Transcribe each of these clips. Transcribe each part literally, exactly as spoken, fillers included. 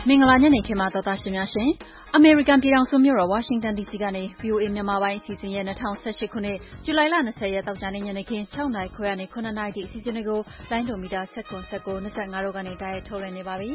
မင်္ဂလာညနေခင်းပါသောသားရှင်များရှင်အမေရိကန်ပြည်ထောင်စုမြို့တော်ဝါရှင်တန်ဒီစီကနေ ဗွီအိုအေမြန်မာပိုင်းအစီအစဉ်ရဲ့၂၀၁၈ခုနှစ်ဇူလိုင်လ၂၀ရက်တောက်ကြနေ့ညနေခင်း၆နာရီခွဲကနေခုနှစ်နာရီထိအစီအစဉ်တွေကိုလိုင်းဒိုမီတာ၁၇ ၁၉ ၂၅တို့ကနေတိုက်ရိုက်ထုတ်လွှင့်နေပါပြီ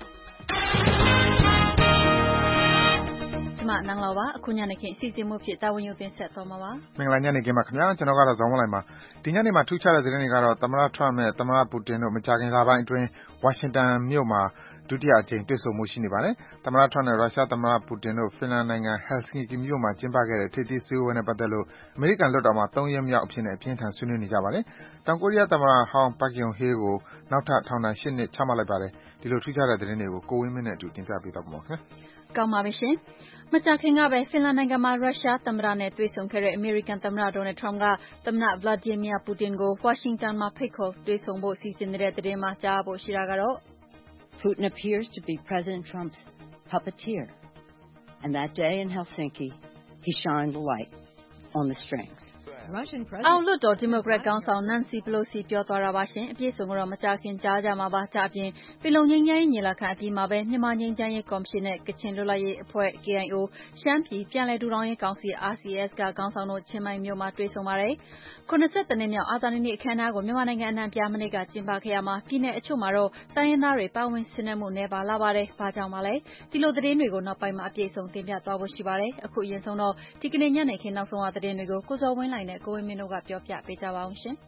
ကျမနန်းလောပါအခုညနေခင်းအစီအစဉ်မှုဖြစ်တာဝန်ယူတင်ဆက်သွားမှာပါမင်္ဂလာညနေခင်းပါခင်ဗျာကျွန်တော်ကတော့ဇောင်းဝလိုက်ပါဒီညနေမှာထူးခြားတဲ့သတင်းတွေကတော့သမ္မတထရမ့်နဲ့သမ္မတပူတင်တို့မကြာခင်လပိုင်းအတွင်းဝါရှင်တန်မြို့မှာဒုတိယအကြိမ်တွေ့ဆုံမှုရှိနေပါတယ်။သမ္မတထရမ့်နဲ့ရုရှားသမ္မတပူတင်တို့ဖင်လန်နိုင်ငံဟယ်လ်ဆင်ကီမြို့မှာကျင်းပခဲ့တဲ့ထိပ်သီးစည်းဝေးပွဲနဲ့ပတ်သက်လို့အမေရိကန်လွှတ်တော်မှာသုံးရက်မြောက်အဖြစ်နဲ့အပြင်းထန်ဆွေးနွေးနေကြပါတယ်။တောင်ကိုရီးယားသမ္မတဟောင်း Park Geun-hye ကိုနောက်ထပ်ထောင်ဒဏ်၈နှစ်ချမှတ်လိုက်ပါတယ်။ဒီလိုထူးခြားတဲ့သတင်းတွေကိုကိုဝင်းမင်းနဲ့အတူတင်ပြပေးသွားပါမယ်။ကောင်းပါပြီရှင်။မကြာခင်ကပဲဖင်လန်နိုင်ငံမှာရုရှားသမ္မတနဲ့တွေ့ဆုံခဲ့တဲ့အမေရိကန်သမ္မတဒေါ်နယ်ထရမ့်ကသမ္မတ Vladimir Putin ကိုဝါရှင်တန်မှာဖိတ်ခေါ်တွေ့ဆုံဖို့စီစဉ်နေတဲ့သတင်းမှာကြားဖို့ရှိတာကတော့ Putin appears to be President Trump's puppeteer. And that day in Helsinki, he shined the light on the strings. အောက်လွှတ်တော်ဒီမိုကရက်ကောင်ဆောင်နန်စီပလိုစီပြောသွားတာပါရှင်အပြည့်စုံကတော့မကြာခင်ကြားကြမှာပါကြအပြင်ပြည်လုံငင်းငင်းညီလာခံအပြီးမှာပဲမြန်မာငင်းချမ်းရေးကော်မရှင်နဲ့ကချင်လွတ်လပ်ရေးအဖွဲ့ K I O ရှမ်းပြည်ပြည်လဲထူထောင်ရေးကောင်စီ R C S ကကောင်ဆောင်တို့ချင်းမိုင်မြို့မှာတွေ့ဆုံပါတယ်ခုနှစ်ဆက်တနှစ်မြောက်အာဇာနည်နေ့အခမ်းအနားကိုမြန်မာနိုင်ငံအနှံ့ပြားမနေ့ကကျင်းပခဲ့ရမှာပြည်내အချို့မှာတော့တိုင်းရင်းသားတွေပါဝင်ဆင်နွှဲမှုနည်းပါလာပါတယ်ဘာကြောင့်ပါလဲဒီလိုသတင်းတွေကိုနောက်ပိုင်းမှာအပြည့်အစုံတင်ပြသွားဖို့ရှိပါတယ်အခုအရင်ဆုံးတော့ဒီကနေ့ညနေခင်းနောက်ဆုံးအသတင်းတွေကိုကိုစောဝင်းလိုင်နဲ့ကိုဝင်းမင်းတို့ကပြောပြပေးကြပါအောင်ရှင်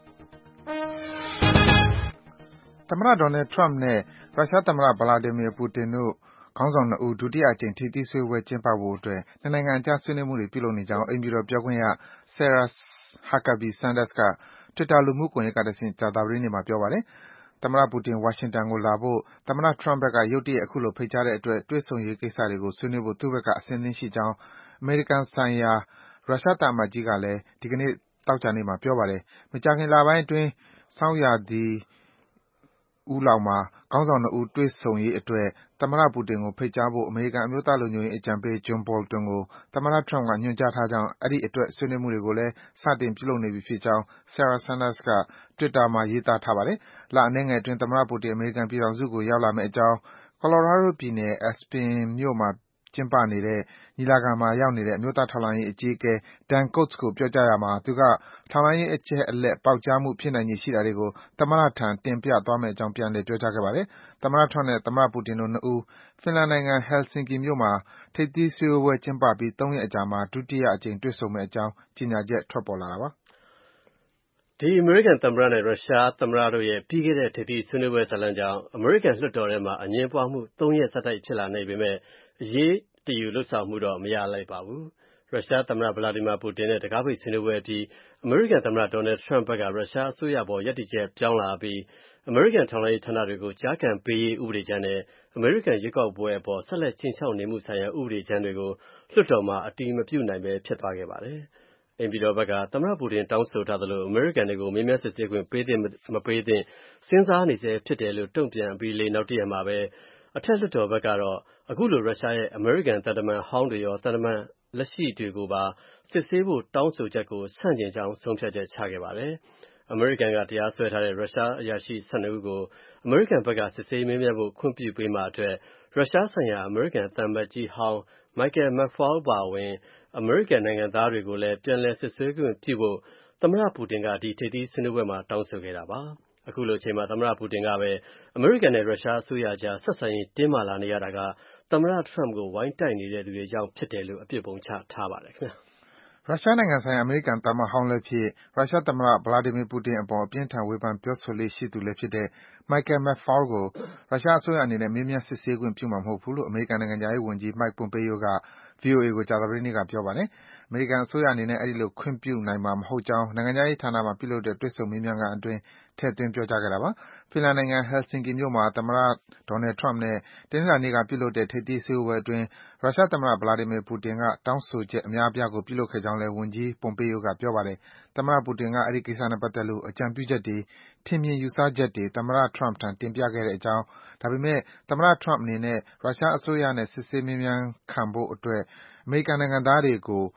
။သမ္မတဒေါ်နယ်ထရမ့်နဲ့ရုရှားသမ္မတဗလာဒီမီယာပူတင်တို့ခေါင်းဆောင်နှစ်ဦးဒုတိယအကြိမ်ထိပ်သီးစည်းဝေးပွဲကျင်းပဖို့အတွက်နှစ်နိုင်ငံအကြားဆွေးနွေးမှုတွေပြုလုပ်နေကြောင်းအိမ်ဖြူတော်ပြောခွင့်ရ Sarah Huckabee Sanders က Twitter လူမှုကွန်ရက်ကတဆင့်ကြာသပတေးနေ့မှာပြောပါတယ်။သမ္မတပူတင်ဝါရှင်တန်ကိုလာဖို့သမ္မတထရမ့်ဘက်ကရုတ်တရက်အခုလိုဖိတ်ကြားတဲ့အတွက်တွေ့ဆုံရေးကိစ္စတွေကိုဆွေးနွေးဖို့သူ့ဘက်ကအဆင်သင့်ရှိကြောင်းအမေရိကန်ဆိုင်ရာရုရှားသံအမတ်ကြီးကလည်းဒီကနေ့သောကြာနေ့မှာပြောပါတယ်။မကြာခင်လပိုင်းအတွင်းဆောင်းရာသီဦးလောက်မှာခေါင်းဆောင်နှစ်ဦးတွေ့ဆုံရေးအတွက်သမ္မတပူတင်ကိုဖိတ်ကြားဖို့အမေရိကန်အမျိုးသားလုံခြုံရေးအကြံပေး John Bolton ကိုသမ္မတထရမ့်ကညွှန်ကြားထားကြောင်းအဲဒီအတွက်ဆွေးနွေးမှုတွေကိုလည်းစတင်ပြုလုပ်နေပြီဖြစ်ကြောင်း Sarah Sanders က Twitter မှာရေးသားထားပါတယ်။လအနည်းငယ်အတွင်းသမ္မတပူတင်အမေရိကန်ပြည်ထောင်စုကိုရောက်လာမယ့်အကြောင်း Colorado ပြည်နယ် Aspen မြို့မှာကျင်းပနေတဲ့ညီလာခံမှာရောက်နေတဲ့အမျိုးသားထောက်လှမ်းရေးအကြီးအကဲ Dan Coats ကိုပြောကြားရာမှာသူကထောက်လှမ်းရေးအချက်အလက်ပေါက်ကြားမှုဖြစ်နိုင်ခြေရှိတာတွေကိုသမ္မတထံတင်ပြသွားမယ့်အကြောင်းပြန်လည်ပြောကြားခဲ့ပါတယ်။သမ္မတထရမ့်နဲ့သမ္မတပူတင်တို့နှစ်ဦးဖင်လန်နိုင်ငံဟယ်လ်ဆင်ကီမြို့မှာထိပ်သီးစည်းဝေးပွဲကျင်းပပြီးသုံးရက်အကြာမှာဒုတိယအကြိမ်တွေ့ဆုံမယ့်အကြောင်းကြေညာချက်ထွက်ပေါ်လာတာပါ။ဒီအမေရိကန်သမ္မတနဲ့ရုရှားသမ္မတတို့ရဲ့ပြီးခဲ့တဲ့ထိပ်သီးဆွေးနွေးပွဲဇာတ်လမ်းကြောင့်အမေရိကန်လွှတ်တော်ထဲမှာအငြင်းပွားမှုသုံးရက်ဆက်တိုက်ဖြစ်လာနေပေမဲ့အရေးတယူလှုပ်ဆောင်မှုတော့မရလိုက်ပါဘူး။ရုရှားသမ္မတဗလာဒီမီယာပူတင်နဲ့တကားပိတ်ဆွေးနွေးပွဲအပြီးအမေရိကန်သမ္မတဒေါ်နယ်ထရမ့်ဘက်ကရုရှားအစိုးရပေါ်ရပ်တည်ချက်ပြောင်းလာပြီးအမေရိကန်ထောက်လှမ်းရေးဌာနတွေကိုကြားခံပေးရေးဥပဒေကြမ်းနဲ့အမေရိကန်ရွေးကောက်ပွဲအပေါ်ဆက်လက်ခြိမ်းခြောက်နေမှုဆိုင်ရာဥပဒေကြမ်းတွေကိုလွှတ်တော်မှာအတည်မပြုနိုင်ပဲဖြစ်သွားခဲ့ပါတယ်။အိမ်ပြည်တော်ဘက်ကသမ္မတပူတင်တောင်းဆိုထားသလိုအမေရိကန်တွေကိုမေးမြန်းစစ်ဆေးခွင့်ပေးသင့်မပေးသင့်စဉ်းစားနေဆဲဖြစ်တယ်လို့တုံ့ပြန်အပြီးလေးနောက်တရက်မှာပဲအထက်လွှတ်တော်ဘက်ကတော့အခုလိုရုရှားရဲ့အမေရိကန်သံတမန်ဟောင်းတွေရောသံတမန်လက်ရှိတွေကိုပါစစ်ဆေးဖို့တောင်းဆိုချက်ကိုဆန့်ကျင်ကြောင်းဆုံးဖြတ်ချက်ချခဲ့ပါတယ်။အမေရိကန်ကတရားစွဲထားတဲ့ရုရှားအရာရှိ၁၂ဦးကိုအမေရိကန်ဘက်ကစစ်ဆေးမေးမြန်းဖို့ခွင့်ပြုပေးမှာအတွက်ရုရှားဆိုင်ရာအမေရိကန်သံအမတ်ကြီးဟောင်း Michael McFaul ပါဝင်အမေရိကန်နိုင်ငံသားတွေကိုလည်းပြန်လည်စစ်ဆေးခွင့်ပြုဖို့သမ္မတပူတင်ကဒီထိပ်သီးဆွေးနွေးပွဲမှာတောင်းဆိုခဲ့တာပါ။အခုလိုအချိန်မှာသမ္မတပူတင်ကပဲအမေရိကန်နဲ့ရုရှားအစိုးရကြားဆက်ဆံရေးတင်းမာလာနေရတာကသမ္မတထရမ့်ကိုဝိုင်းတိုက်နေတဲ့သူတွေကြောင့်ဖြစ်တယ်လို့အပြစ်ပုံချထားပါတယ်ခင်ဗျာ။ရုရှားနိုင်ငံဆိုင်ရာအမေရိကန်သံအမတ်ဟောင်းလည်းဖြစ်ရုရှားသမ္မတဗလာဒီမီယာပူတင်အပေါ်အပြင်းထန်ဝေဖန်ပြောဆိုလေ့ရှိသူလည်းဖြစ်တဲ့ Michael McFaul ကိုရုရှားအစိုးရအနေနဲ့မေးမြန်းစစ်ဆေးခွင့်ပြုမှာမဟုတ်ဘူးလို့အမေရိကန်နိုင်ငံခြားရေးဝန်ကြီး Mike Pompeo က ဗွီအိုအေကိုကြာသပတေးနေ့ကပြောပါတယ်။အမေရိကန်အစိုးရအနေနဲ့အဲဒီလိုခွင့်ပြုနိုင်မှာမဟုတ်ကြောင်းနိုင်ငံခြားရေးဌာနမှာပြုလုပ်တဲ့တွေ့ဆုံမေးမြန်းခန်းအတွင်းထည့်သွင်းပြောကြားခဲ့တာပါ။ဖင်လန်နိုင်ငံဟယ်လ်ဆင်ကီမြို့မှာသမ္မတဒေါ်နယ်ထရမ့်နဲ့တနင်္လာနေ့ကပြုလုပ်တဲ့ထိပ်သီးစည်းဝေးပွဲအတွင်းရုရှားသမ္မတဗလာဒီမီယာပူတင်ကတောင်းဆိုချက်အများအပြားကိုပြုလုပ်ခဲ့ကြောင်းလည်းဝန်ကြီး Pompeo ကပြောပါတယ်။သမ္မတပူတင်ကအဲဒီကိစ္စနဲ့ပတ်သက်လို့အကြံပြုချက်တွေထင်မြင်ယူဆချက်တွေသမ္မတထရမ့်ထံတင်ပြခဲ့တဲ့အကြောင်းဒါပေမဲ့သမ္မတထရမ့်အနေနဲ့ရုရှားအစိုးရနဲ့စစ်ဆေးမေးမြန်းခံဖို့အတွက်အမေရိကန်နိုင်ငံသားတွေကိုရု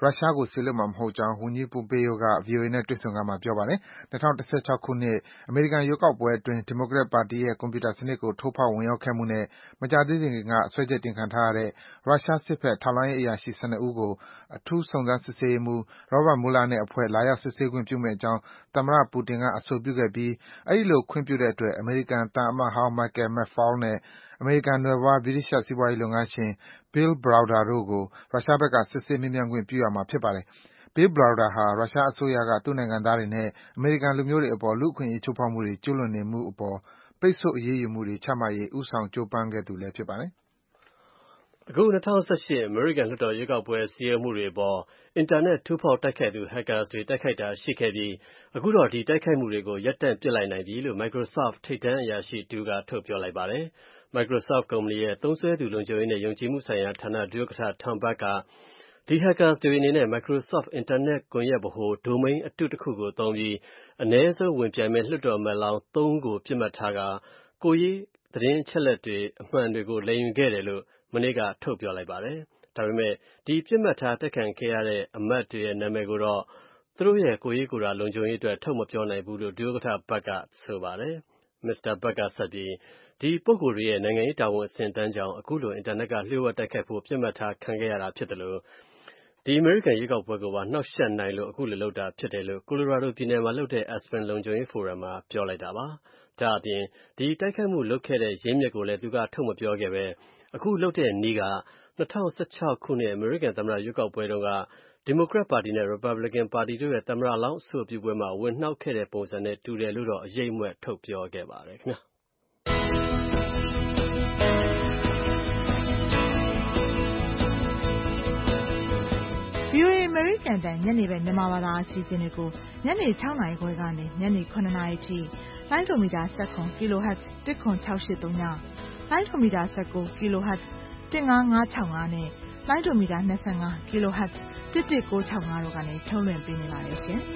ရုရှားကိုစေလွှတ်မှာမဟုတ်ကြောင်း ဝန်ကြီး Pompeo က ဗွီအိုအေနဲ့ တွေ့ဆုံခန်းမှာ ပြောပါတယ်။ ၂၀၁၆ ခုနှစ် အမေရိကန်ရွေးကောက်ပွဲအတွင်း ဒီမိုကရက်ပါတီရဲ့ ကွန်ပြူတာစနစ်ကို ထိုးဖောက် ဝင်ရောက်ခဲ့မှုနဲ့ မကြာသေးခင်က စွဲချက်တင်ခံထားရတဲ့ ရုရှားစစ်ဘက် ထောက်လှမ်းရေးအရာရှိ ၁၂ ဦးကို အထူးစုံစမ်းစစ်ဆေးရေးမှူး Robert Mueller နဲ့အဖွဲ့ လာရောက် စစ်ဆေးခွင့်ပြုမယ့်အကြောင်း သမ္မတ ပူတင်က အဆိုပြုခဲ့ပြီး အဲဒီလို ခွင့်ပြုတဲ့အတွက် အမေရိကန်သံအမတ်ဟောင်း Michael McFaul နဲ့ အမေရိကန်နွယ်ဖွား ဗြိတိသျှ စီးပွားရေးလုပ်ငန်းရှင် Bill Browder တို့ကို ရုရှားဘက်က စစ်ဆေး မေးမြန်းခွင့်ပြုရမှာ ဖြစ်ပါတယ်။ Bill Browder ဟာ ရုရှားအစိုးရက သူ့နိုင်ငံသားတွေနဲ့ အမေရိကန်လူမျိုးတွေအပေါ် လူ့အခွင့်အရေး ချိုးဖောက်မှုတွေ ကျူးလွန်နေမှုအပေါ် ပိတ်ဆို့ အရေးယူမှုတွေ ချမှတ်ရေး ဦးဆောင် ကြိုးပမ်းခဲ့သူလည်း ဖြစ်ပါတယ်။အခု ၂၀၁၈ အမေရိကန်လွှတ်တော်ရွေးကောက်ပွဲ စည်းရုံးမှုတွေအပေါ် အင်တာနက် ထိုးဖောက်တိုက်ခိုက်သူ Hackers တွေ တိုက်ခိုက်တာရှိခဲ့ပြီး အခုတော့ ဒီတိုက်ခိုက်မှုတွေကို ရပ်တန့်ပစ်လိုက်နိုင်ပြီလို့ Microsoft ထိပ်တန်းအရာရှိတဦးက ထုတ်ပြောလိုက်ပါတယ်။ Microsoft ကုမ္ပဏီရဲ့ သုံးစွဲသူလုံခြုံရေးနဲ့ ယုံကြည်မှုဆိုင်ရာဌာန ဒုဥက္ကဋ္ဌ Tom Burke က ဒီ Hackers တွေအနေနဲ့ Microsoft အင်တာနက်ကွန်ရက်ဗဟို Domain အတုတခုကိုသုံးပြီး အနည်းဆုံး ဝင်ပြိုင်မယ့် လွှတ်တော်အမတ်လောင်း သုံး ဦးကို ပစ်မှတ်ထားကာ ကိုယ်ရေးသတင်းအချက်အလက်အမှန်တွေကို လိမ်ယူခဲ့တယ်လို့ မနေ့က ထုတ်ပြောလိုက်ပါတယ်။ ဒါပေမယ့် ဒီပစ်မှတ်ထားတိုက်ခိုက်ခံရတဲ့ အမတ်တွေရဲ့ နာမည်ကိုတော့ သူတို့ရဲ့ ကိုယ်ရေးကိုယ်တာလုံခြုံရေးအတွက် ထုတ်မပြောနိုင်ဘူးလို့ ဒုဥက္ကဋ္ဌ Burke က ဆိုပါတယ်။ မစ္စတာ Burke က ဆက်ပြီး ဒီပုဂ္ဂိုလ်တွေရဲ့ နိုင်ငံရေးတာဝန်အဆင့်အတန်းကြောင့် အခုလို အင်တာနက်က လျှို့ဝှက်တိုက်ခိုက်ဖို့ ပစ်မှတ်ထားခံခဲ့ရတာဖြစ်သလို ဒီအမေရိကန်ရွေးကောက်ပွဲကိုပါ နှောင့်ယှက်နိုင်လို့ အခုလိုလုပ်တာဖြစ်တယ်လို့ Colorado ပြည်နယ်မှာလုပ်တဲ့ Aspen လုံခြုံရေးဖိုရမ်မှာ ပြောလိုက်တာပါ။ ဒါ့အပြင် ဒီတိုက်ခိုက်မှုလုပ်ခဲ့တဲ့ ရင်းမြစ်ကိုလည်း သူက ထုတ်မပြောခဲ့ဘဲ အခုလုပ်တဲ့နည်းက ၂၀၁၆ ခုနှစ် အမေရိကန်သမ္မတရွေးကောက်ပွဲတုန်းက ဒီမိုကရက်ပါတီနဲ့ ရီပတ်ဘလီကန်ပါတီတို့ရဲ့ သမ္မတလောင်းအဆိုပြုပွဲမှာ ဝင်နှောက်ခဲ့တဲ့ပုံစံနဲ့ တူတယ်လို့တော့ အရိပ်အမြွက် ထုတ်ပြောခဲ့ပါတယ်ခင်ဗျာ။ဗွီအိုအေ အမေရိကန်အသံ ညနေဘက်မြန်မာဘာသာအစီအစဉ်တွေကို ညနေ ၆ နာရီခွဲကနေ ညနေ ၇ နာရီအထိ လိုင်းဒိုမီတာ ၁၇ kHz ၁၇၆၈၃ည လိုင်းဒိုမီတာ ၁၉ kHz ၁၅၅၆၅ နဲ့ လိုင်းဒိုမီတာ ၂၅ kHz ၁၁၉၆၅ တို့ကနေ ထုတ်လွှင့်ပေးနေပါတယ်ရှင်။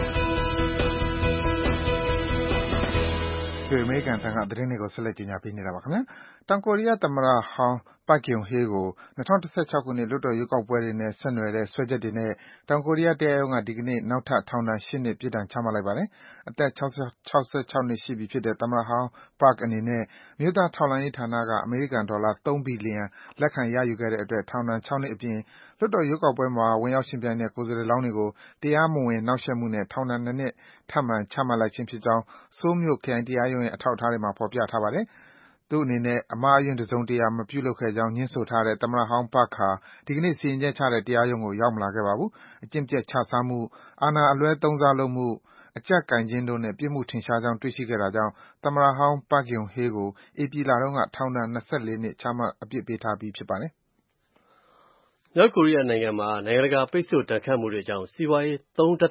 အမေရိကန်အသံက သတင်းတွေကို ဆက်လက်တင်ပြနေတာပါ။ တောင်ကိုရီးယားသမ္မတဟောင်း Park Geun-hye ကို ၂၀၁၆ ခုနှစ် လွှတ်တော်ရွေးကောက်ပွဲတွေနဲ့ ဆက်နွယ်တဲ့ စွဲချက်တွေနဲ့ တောင်ကိုရီးယားတရားရုံးက ဒီကနေ့ နောက်ထပ် ထောင်ဒဏ် ရှစ်နှစ် ပြစ်ဒဏ်ချမှတ်လိုက်ပါတယ်။ အသက် ၆၆ နှစ်ရှိပြီဖြစ်တဲ့ သမ္မတဟောင်း Park အနေနဲ့ အမျိုးသားထောက်လှမ်းရေးဌာနက အမေရိကန်ဒေါ်လာ သုံး ဘီလီယံ လက်ခံရယူခဲ့တဲ့အတွက် ထောင်ဒဏ် ခြောက် နှစ်အပြင် လွှတ်တော်ရွေးကောက်ပွဲမှာ ဝင်ရောက်ယှဉ်ပြိုင်တဲ့ ကိုယ်စားလှယ်လောင်းတွေကို တရားမဝင် နှောင့်ယှက်မှုနဲ့ ထောင်ဒဏ် နှစ် နှစ် ထပ်မံ ချမှတ်လိုက်ခြင်းဖြစ်ကြောင်း ဆိုးလ်မြို့ ခရိုင်တရားရုံးရဲ့ အထောက်အထားတွေမှာ ဖော်ပြထားပါတယ်။ သူ့အနေနဲ့ အမှားအယွင်း တစုံတရာ မပြုလုပ်ခဲ့ကြောင်း ငြင်းဆိုထားတဲ့ သမ္မတဟောင်း Park ဟာ ဒီကနေ့ စီရင်ချက်ချတဲ့ တရားရုံးကို ရောက်မလာခဲ့ပါဘူး။ အကျင့်ပျက်ခြစားမှု၊ အာဏာအလွဲသုံးစားလုပ်မှု၊ အကျပ်ကိုင်ခြင်းတို့နဲ့ ပြစ်မှုထင်ရှားကြောင်း တွေ့ရှိခဲ့တာကြောင့် သမ္မတဟောင်း Park Geun-hye ကို ဧပြီလတုန်းက ထောင်ဒဏ် ၂၄ နှစ် ချမှတ် အပြစ်ပေးထားပြီး ဖြစ်ပါတယ်။ မြောက်ကိုရီးယားနိုင်ငံမှာ နိုင်ငံတကာပိတ်ဆို့ဒဏ်ခတ်မှုတွေကြောင့် စီးပွားရေး ၃.၅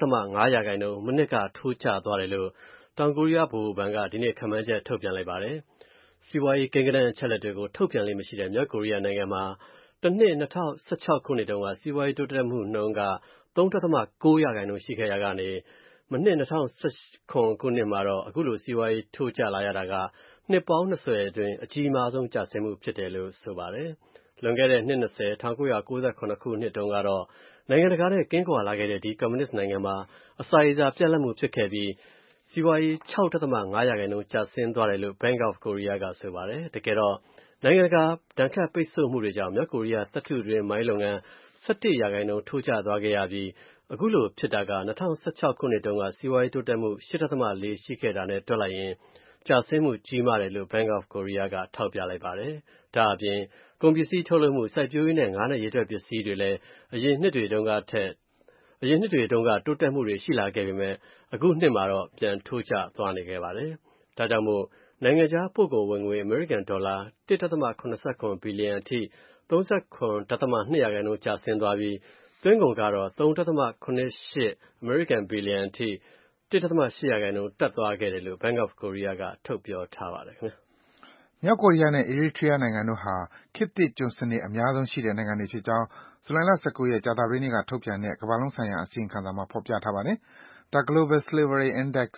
% မနှစ်က ထိုးကျသွားတယ်လို့ တောင်ကိုရီးယားဗဟိုဘဏ်က ဒီနေ့ ခန့်မှန်းချက် ထုတ်ပြန်လိုက်ပါတယ်။ စီးပွားရေးကိန်းဂဏန်းအချက်အလက်တွေကို ထုတ်ပြန်လေ့မရှိတဲ့ မြောက်ကိုရီးယားနိုင်ငံမှာ တနှစ် ၂၀၁၆ ခုနှစ်တုန်းက စီးပွားရေးတိုးတက်မှုနှုန်းက ၃.၉% ရှိခဲ့ရာကနေ မနှစ် ၂၀၁၇ ခုနှစ်မှာတော့ အခုလို စီးပွားရေးထိုးကျလာရတာက နှစ်ပေါင်း ၂၀ အတွင်း အကြီးမားဆုံးကျဆင်းမှုဖြစ်တယ်လို့ ဆိုပါတယ်။ လွန်ခဲ့တဲ့ နှစ် ၂၀ ၁၉၉၇ ခုနှစ်တုန်းကတော့ နိုင်ငံတကာနဲ့ ကင်းကွာလာခဲ့တဲ့ ဒီကွန်မြူနစ်နိုင်ငံမှာ အစာရေစာပြတ်လပ်မှုဖြစ်ခဲ့ပြီး စီးပွားရေး ၆.၅% ကျဆင်းသွားတယ်လို့ Bank of Korea က ဆိုပါတယ်။ တကယ်တော့ နိုင်ငံတကာဒဏ်ခတ်ပိတ်ဆို့မှုတွေကြောင့် မြောက်ကိုရီးယား သတ္တုတွင်းမိုင်းလုပ်ငန်း ၁၁% ထိုးကျသွားခဲ့ရပြီး အခုလိုဖြစ်တာက ၂၀၁၆ ခုနှစ်တုန်းက စီးပွားရေးတိုးတက်မှု ၈.၄ ရှိခဲ့တာနဲ့ တွက်လိုက်ရင် ကျဆင်းမှုကြီးမားတယ်လို့ Bank of Korea က ထောက်ပြလိုက်ပါတယ်။ ဒါ့အပြင် ကုန်ပစ္စည်းထုတ်လုပ်မှု၊ စိုက်ပျိုးရေးနဲ့ ငါးနဲ့ရေထွက်ပစ္စည်းတွေလည်း အရင်နှစ်တွေတုန်းကထက် တိုးတက်မှုတွေရှိလာခဲ့ပေမယ့် အခုနှစ်မှာတော့ ပြန်ထိုးကျသွားနေခဲ့ပါတယ်။ ဒါကြောင့်မို့ နိုင်ငံခြားပို့ကုန်ဝင်ငွေ အမေရိကန်ဒေါ်လာ ၁.၇၇ ဘီလီယံအထိ ၃၇.၂% ကျဆင်းသွားပြီး သွင်းကုန်ကတော့ ၃.၇၈ ဘီလီယံအထိ ၁.၈% တက်သွားခဲ့တယ်လို့ Bank of Korea က ထုတ်ပြောထားပါတယ်ခင်ဗျာ။ မြောက်ကိုရီးယားနဲ့ Eritrea နိုင်ငံတို့ဟာ ခေတ်သစ်ကျွန်စနစ် အများဆုံးရှိတဲ့ နိုင်ငံတွေဖြစ်ကြောင်း ဇူလိုင်လ ၁၉ ရက်၊ ကြာသပတေးနေ့က ထုတ်ပြန်တဲ့ ကမ္ဘာလုံးဆိုင်ရာ အစီရင်ခံစာမှာ ဖော်ပြထားပါတယ်။ The Global Slavery Index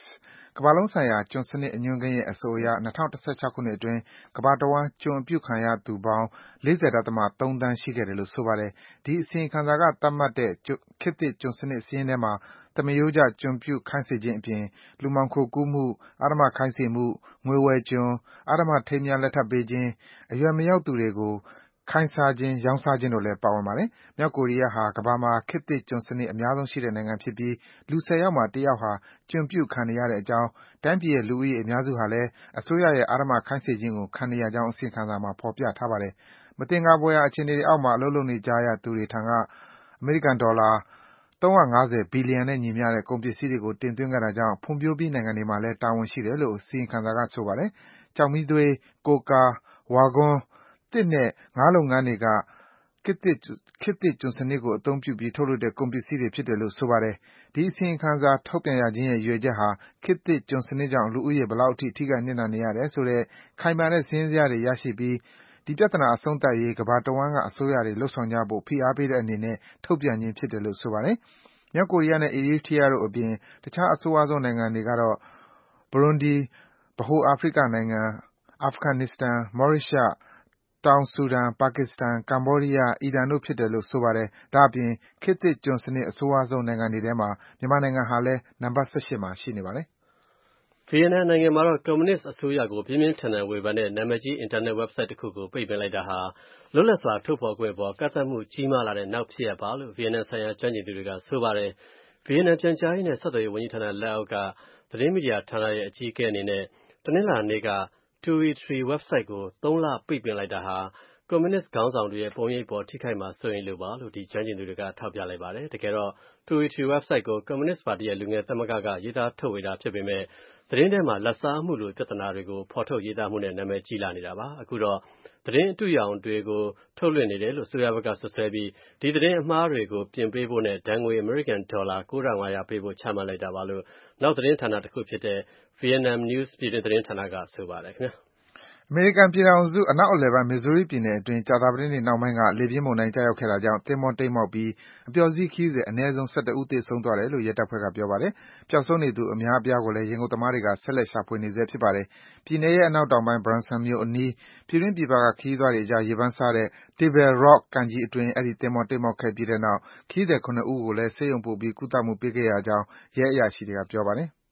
ကမ္ဘာလုံးဆိုင်ရာကျွန်စနစ်အညွှန်းကိန်းရဲ့အဆိုအရ၂၀၁၆ခုနှစ်အတွင်းကမ္ဘာတဝန်းကျွန်အပြုခံရသူပေါင်း ၄၀.၃ သန်းရှိခဲ့တယ်လို့ဆိုပါတယ်။ဒီအစီရင်ခံစာကသတ်မှတ်တဲ့ခေတ်သစ်ကျွန်စနစ်စာရင်းထဲမှာသမားရိုးကျကျွန်ပြုခိုင်းစေခြင်းအပြင်လူမှောင်ခိုကူးမှု၊အဓမ္မခိုင်းစေမှု၊ငွေဝယ်ကျွန်၊အဓမ္မထိမ်းမြားလက်ထပ်ပေးခြင်း၊အရွယ်မရောက်သူတွေကိုခိုင်းစားခြင်း၊ရောင်းစားခြင်းတို့လည်းပါဝင်ပါတယ်။မြောက်ကိုရီးယားဟာကမ္ဘာမှာခေတ်သစ်ကျွန်စနစ်အများဆုံးရှိတဲ့နိုင်ငံဖြစ်ပြီးလူဆယ်ယောက်မှာတယောက်ဟာကျွန်ပြုခံနေရတဲ့အကြောင်း၊တိုင်းပြည်ရဲ့လူဦးရေအများစုဟာလည်းအစိုးရရဲ့အဓမ္မခိုင်းစေခြင်းကိုခံနေရကြောင်းအစီရင်ခံစာမှာဖော်ပြထားပါတယ်။မသင်္ကာဖွယ်ရာအခြေအနေတွေအောက်မှာအလုပ်လုပ်နေကြရသူတွေထံကအမေရိကန်ဒေါ်လာ၃၅၀ဘီလီယံနဲ့ညီမျှတဲ့ကုန်ပစ္စည်းတွေကိုတင်သွင်းခဲ့တာကြောင့်ဖွံ့ဖြိုးပြီးနိုင်ငံတွေမှာလည်းတာဝန်ရှိတယ်လို့အစီရင်ခံစာကဆိုပါတယ်။ကျောက်မီးသွေး၊ကိုကာ၊ဝါခွန်း၊သစ်နဲ့ငါးလုပ်ငန်းတွေကခေတ်သစ်ကျွန်စနစ်ကိုအသုံးပြုပြီးထုတ်လုပ်တဲ့ကုန်ပစ္စည်းတွေဖြစ်တယ်လို့ဆိုပါတယ်။ဒီအစီရင်ခံစာထုတ်ပြန်ရခြင်းရဲ့ရည်ရွယ်ချက်ဟာခေတ်သစ်ကျွန်စနစ်ကြောင့်လူဦးရေဘယ်လောက်အထိထိခိုက်နစ်နာနေရတယ်ဆိုတဲ့ခိုင်မာတဲ့စာရင်းဇယားတွေရရှိပြီးဒီပြဿနာအဆုံးသတ်ရေးကမ္ဘာတဝန်းကအစိုးရတွေလုပ်ဆောင်ကြဖို့ဖိအားပေးတဲ့အနေနဲ့ထုတ်ပြန်ခြင်းဖြစ်တယ်လို့ဆိုပါတယ်။မြောက်ကိုရီးယားနဲ့ Eritrea တို့အပြင်တခြားအဆိုးဝါးဆုံးနိုင်ငံတွေကတော့ Burundi ၊ဗဟိုအာဖရိကနိုင်ငံ၊အာဖဂန်နစ္စတန်၊မော်ရိရှပ်၊တောင်ဆူဒန်၊ပါကစ္စတန်၊ကမ္ဘောဒီးယား၊အီရန်တို့ဖြစ်တယ်လို့ဆိုပါတယ်။ဒါ့အပြင်ခေတ်သစ်ကျွန်စနစ်အဆိုးဝါးဆုံးနိုင်ငံတွေထဲမှာမြန်မာနိုင်ငံဟာလည်းနံပါတ်၁၈မှာရှိနေပါတယ်။ဗီယက်နမ်နိုင်ငံမှာတော့ကွန်မြူနစ်အစိုးရကိုပြင်းပြင်းထန်ထန်ဝေဖန်တဲ့နာမည်ကြီးအင်တာနက် website တစ်ခုကိုပိတ်ပင်လိုက်တာဟာလွတ်လပ်စွာထုတ်ဖော်ခွင့်ပေါ်ကန့်သတ်မှုကြီးမားလာတဲ့နောက်ဖြစ်ရပ်ပါလို့ဗီယက်နမ်ဆိုင်ရာကျွမ်းကျင်သူတွေကဆိုပါတယ်။ဗီယက်နမ်ပြန်ကြားရေးနဲ့ဆက်သွယ်ရေးဝန်ကြီးဌာနလက်အောက်ကသတင်းမီဒီယာဌာနရဲ့အကြီးအကဲအနေနဲ့တနင်္လာနေ့ကtwo e three website ကိုသုံးလပိတ်ပင်လိုက်တာဟာကွန်မြူနစ်ခေါင်းဆောင်တွေရဲ့ပုံရိပ်ပေါ်ထိခိုက်မှာစိုးရိမ်လို့ပါလို့ဒီကျွမ်းကျင်သူတွေကထောက်ပြလိုက်ပါတယ်။တကယ်တော့two e three website ကိုကွန်မြူနစ်ပါတီရဲ့လူငယ်သမဂ္ဂကရေးသားထုတ်ဝေတာဖြစ်ပေမဲ့သတင်းထဲမှာလက်စားမှုလိုပြဿနာတွေကိုဖော်ထုတ်ရေးသားမှုနဲ့နာမည်ကြီးလာနေတာပါ။အခုတော့သတင်းအတုရောင်တွေကိုထုတ်လွှင့်နေတယ်လို့ဆိုရဘက်ကဆွဆွဲပြီးဒီသတင်းအမှားတွေကိုပြင်ပေးဖို့နဲ့ဒဏ်ငွေအမေရိကန်ဒေါ်လာ၉၅၀၀ပေးဖို့ချမှတ်လိုက်တာပါလို့နောက်သတင်းဌာနတစ်ခုဖြစ်တဲ့ Vietnam News ပြည်တွင်းသတင်းဌာနကဆိုပါတယ်ခင်ဗျာ။အမေရိကန်ပြည်ထောင်စုအနောက်အလယ်ပိုင်း Missouri ပြည်နယ်အတွင်းကြာသပတေးနေ့နှောင်းပိုင်းကလေပြင်းမုန်တိုင်းကျရောက်ခဲ့တာကြောင့်သင်္ဘောတိမ်းမှောက်ပြီးအပျော်စီးခရီးသည်အနည်းဆုံး၁၁ဦးသေဆုံးသွားတယ်လို့ရဲတပ်ဖွဲ့ကပြောပါတယ်။ပျောက်ဆုံးနေသူအများအပြားကိုလည်းရေငုပ်သမားတွေကဆက်လက်ရှာဖွေနေဆဲဖြစ်ပါတယ်။ပြည်နယ်ရဲ့အနောက်တောင်ပိုင်း Branson မြို့အနီးပြည်တွင်းပြည်ပကခရီးသွားတွေအကြားရေပန်းစားတဲ့ Table Rock ကန်ကြီးအတွင်းအဲဒီသင်္ဘောတိမ်းမှောက်ခဲ့ပြီးတဲ့နောက်ခရီးသည်၇ဦးကိုလည်းဆေးရုံပို့ပြီးကုသမှုပေးခဲ့ရကြောင်းရဲအရာရှိတွေကပြောပါတယ်။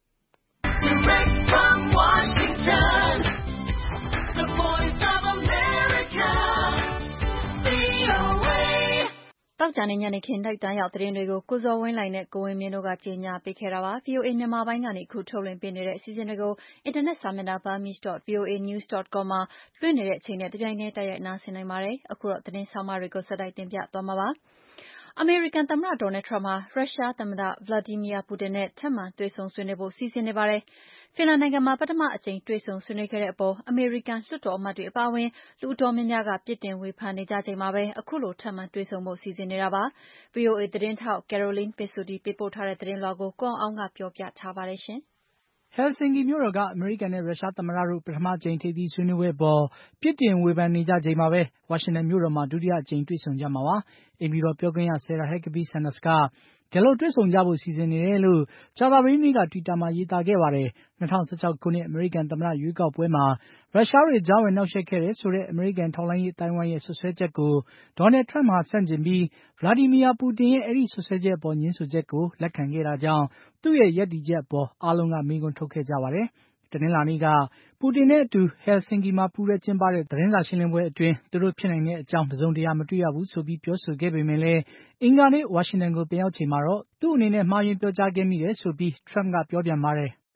သောကြာနေ့ညနေခင်းတိုက်တန်းရောက်သတင်းတွေကိုကိုဇော်ဝင်းလှိုင်နဲ့ကိုဝင်းမင်းတို့ကကြေညာပေးခဲ့တာပါ။ VOA မြန်မာပိုင်းကနေအခုထုတ်လွှင့်ပေးနေတဲ့အစီအစဉ်တွေကိုအင်တာနက်စာမျက်နှာ burmese dot voa news dot com မှာလွှင့်နေတဲ့အချိန်နဲ့တပြိုင်တည်းတိုက်ရိုက်နားဆင်နိုင်ပါတယ်။အခုတော့သတင်းဆောင်မတွေကိုဆက်တိုက်တင်ပြသွားမှာပါ။အမေရိကန်သမ္မတ Donald Trump ဟာရုရှားသမ္မတ Vladimir Putin နဲ့ထပ်မံတွေ့ဆုံဆွေးနွေးဖို့စီစဉ်နေပါတယ်။ဖင်လန်နိုင်ငံမှာပထမအကြိမ်တွေ့ဆုံဆွေးနွေးခဲ့တဲ့အပေါ်အမေရိကန်လွှတ်တော်အမတ်တွေအပါအဝင်လူအတော်များများကပြစ်တင်ဝေဖန်နေကြချိန်မှာပဲအခုလိုထပ်မံတွေ့ဆုံဖို့စီစဉ်နေတာပါ။ VOA သတင်းထောက် Caroline Pirsody ပေးပို့ထားတဲ့သတင်းလွှာကိုကိုအောင်အောင်ကပြောပြထားပါတယ်ရှင်။ Helsinki မြို့တော်ကအမေရိကန်နဲ့ရုရှားသမ္မတတို့ပထမကြိမ်ထိပ်သီးဆွေးနွေးပွဲအပေါ်ပြစ်တင်ဝေဖန်နေကြချိန်မှာပဲဝါရှင်တန်မြို့တော်မှာဒုတိယအကြိမ်တွေ့ဆုံကြမှာပါ။အိမ်ဖြူတော်ပြောခွင့်ရ Sarah Huckabee Sanders ကဒီလိုတွေ့ဆုံကြဖို့စီစဉ်နေတယ်လို့ကြာသပတေးနေ့ကတွီတာမှာရေးသားခဲ့ပါတယ်။၂၀၁၆ခုနှစ်အမေရိကန်သမ္မတရွေးကောက်ပွဲမှာရုရှားတွေကြားဝင်နှောက်ယှက်ခဲ့တယ်ဆိုတဲ့အမေရိကန်ထောက်လှမ်းရေးအသိုင်းအဝိုင်းရဲ့စွပ်စွဲချက်ကို Donald Trump ဟာဆန့်ကျင်ပြီး Vladimir Putin ရဲ့အဲဒီစွပ်စွဲချက်အပေါ်ငြင်းဆိုချက်ကိုလက်ခံခဲ့တာကြောင့်သူ့ရဲ့ရပ်တည်ချက်အပေါ်အားလုံးကမေးခွန်းထုတ်ခဲ့ကြပါတယ်။တနင်္လာနေ့ကပူတင်နဲ့အတူ Helsinki မှာပူးတွဲကျင်းပတဲ့သတင်းစာရှင်းလင်းပွဲအတွင်းသူတို့ဖြစ်နိုင်တဲ့အကြောင်းတစုံတရာမတွေ့ရဘူးဆိုပြီးပြောဆိုခဲ့ပေမဲ့လည်းအင်္ဂါနေ့ဝါရှင်တန်ကိုပြန်ရောက်ချိန်မှာတော့သူ့အနေနဲ့မှားယွင်းပြောကြားခဲ့မိတယ်ဆိုပြီး Trump ကပြောပြန်ပါတယ်။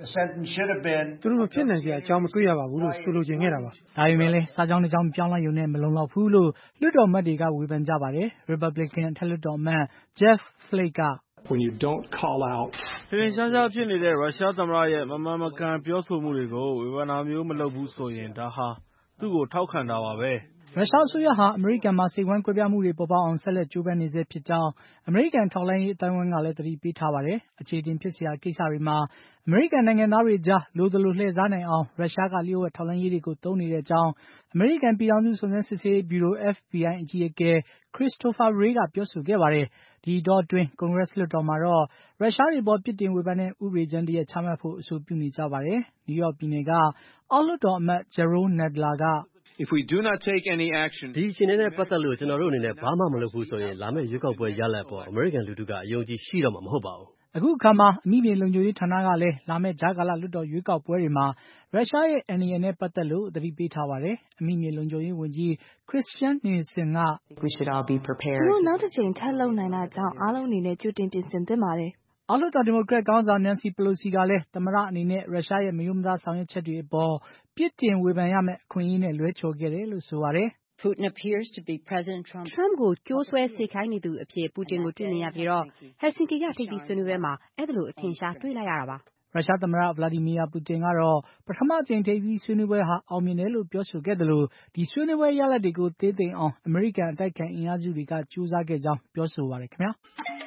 "သူတို့မဖြစ်နိုင်စရာအကြောင်းမတွေ့ရပါဘူးလို့ဆိုလိုချင်ခဲ့တာပါ။ဒါပေမဲ့လည်းစာကြောင်းတစ်ကြောင်းပြောင်းလိုက်ရုံနဲ့မလုံလောက်ဘူးလို့လွှတ်တော်အမတ်တွေကဝေဖန်ကြပါတယ်။ Republican အထက်လွှတ်တော်အမတ် Jeff Flake ကထင်ထင်ရှားရှားဖြစ်နေတဲ့ရုရှားသမ္မတရဲ့မမှန်မကန်ပြောဆိုမှုတွေကိုဝေဖန်တာမျိုးမလုပ်ဘူးဆိုရင်ဒါဟာသူ့ကိုထောက်ခံတာပါပဲ။ရုရှားအစိုးရဟာအမေရိကန်မှာစိတ်ဝမ်းကွဲပြားမှုတွေပေါ်ပေါက်အောင်ဆက်လက်ကြိုးပမ်းနေဆဲဖြစ်ကြောင်းအမေရိကန်ထောက်လှမ်းရေးအသိုင်းအဝိုင်းကလည်းသတိပေးထားပါတယ်။အခြေတင်ဖြစ်စရာကိစ္စတွေမှာအမေရိကန်နိုင်ငံသားတွေကြားလိုသလိုလှည့်စားနိုင်အောင်ရုရှားကလျှို့ဝှက်ထောက်လှမ်းရေးတွေကိုသုံးနေတဲ့အကြောင်းအမေရိကန်ပြည်ထောင်စုစုံစမ်းစစ်ဆေးရေးဗျူရို F B I အကြီးအကဲ Christopher Wray ကပြောဆိုခဲ့ပါတယ်။ဒီတော့အတွင်းကွန်ဂရက်လွှတ်တော်မှာတော့ရုရှားတွေပေါ်ပြစ်တင်ဝေဖန်တဲ့ဥပဒေကြမ်းတစ်ရပ်ချမှတ်ဖို့အဆိုပြုနေကြပါတယ်။နယူးယောက်ပြည်နယ်ကအောက်လွှတ်တော်အမတ် Jerrold Nadler က If we do not take any action ဒီအခြေအနေနဲ့ပတ်သက်လို့ကျွန်တော်တို့အနေနဲ့ဘာမှမလုပ်ဘူးဆိုရင်လာမယ့်ရွေးကောက်ပွဲရလဒ်ပေါ်အမေရိကန်လူထုကအယုံကြည်ရှိတော့မှာမဟုတ်ပါဘူး။အခုအခါမှာအမိမြေလုံခြုံရေးဌာနကလည်းလာမယ့်ဂျာကာလလွှတ်တော်ရွေးကောက်ပွဲတွေမှာရုရှားရဲ့အန္တရာယ်နဲ့ပတ်သက်လို့သတိပေးထားပါတယ်။အမိမြေလုံခြုံရေးဝန်ကြီး Christian Nielsen က We should all be prepared ကျွန်တော်နောက်တစ်ချိန်ထပ်လုပ်နိုင်တာကြောင့်အားလုံးအနေနဲ့ကြိုတင်ပြင်ဆင်သင့်ပါတယ်အောက်လွှတ်တော်ဒီမိုကရက်ခေါင်းဆောင် Nancy Pelosi ကလည်းသမ္မတအနေနဲ့ရုရှားရဲ့မရိုးမသားဆောင်ရွက်ချက်တွေအပေါ်ပြစ်တင်ဝေဖန်ရမယ့်အခွင့်အရေးနဲ့လွဲချော်ခဲ့တယ်လို့ဆိုပါတယ်။ Putin appears to be President Trump. Trump ကိုကြိုးဆွဲစေခိုင်းနေသူအဖြစ်ပူတင်ကိုတွေ့မြင်ရပြီးတော့ Helsinki ကထိပ်သီးဆွေးနွေးပွဲမှာအဲ့ဒါလိုအထင်ရှားတွေ့လိုက်ရတာပါရုရှားသမ္မတ Vladimir Putin ကတော့ပထမအကြိမ်ထိပ်သီးဆွေးနွေးပွဲဟာအောင်မြင်တယ်လို့ပြောဆိုခဲ့တယ်လို့ဒီဆွေးနွေးပွဲရလဒ်တွေကိုသေးသိမ်အောင်အမေရိကန်အတိုက်ခံအင်အားစုတွေကကြိုးစားခဲ့ကြောင်းပြောဆိုပါတယ်ခင်ဗျာ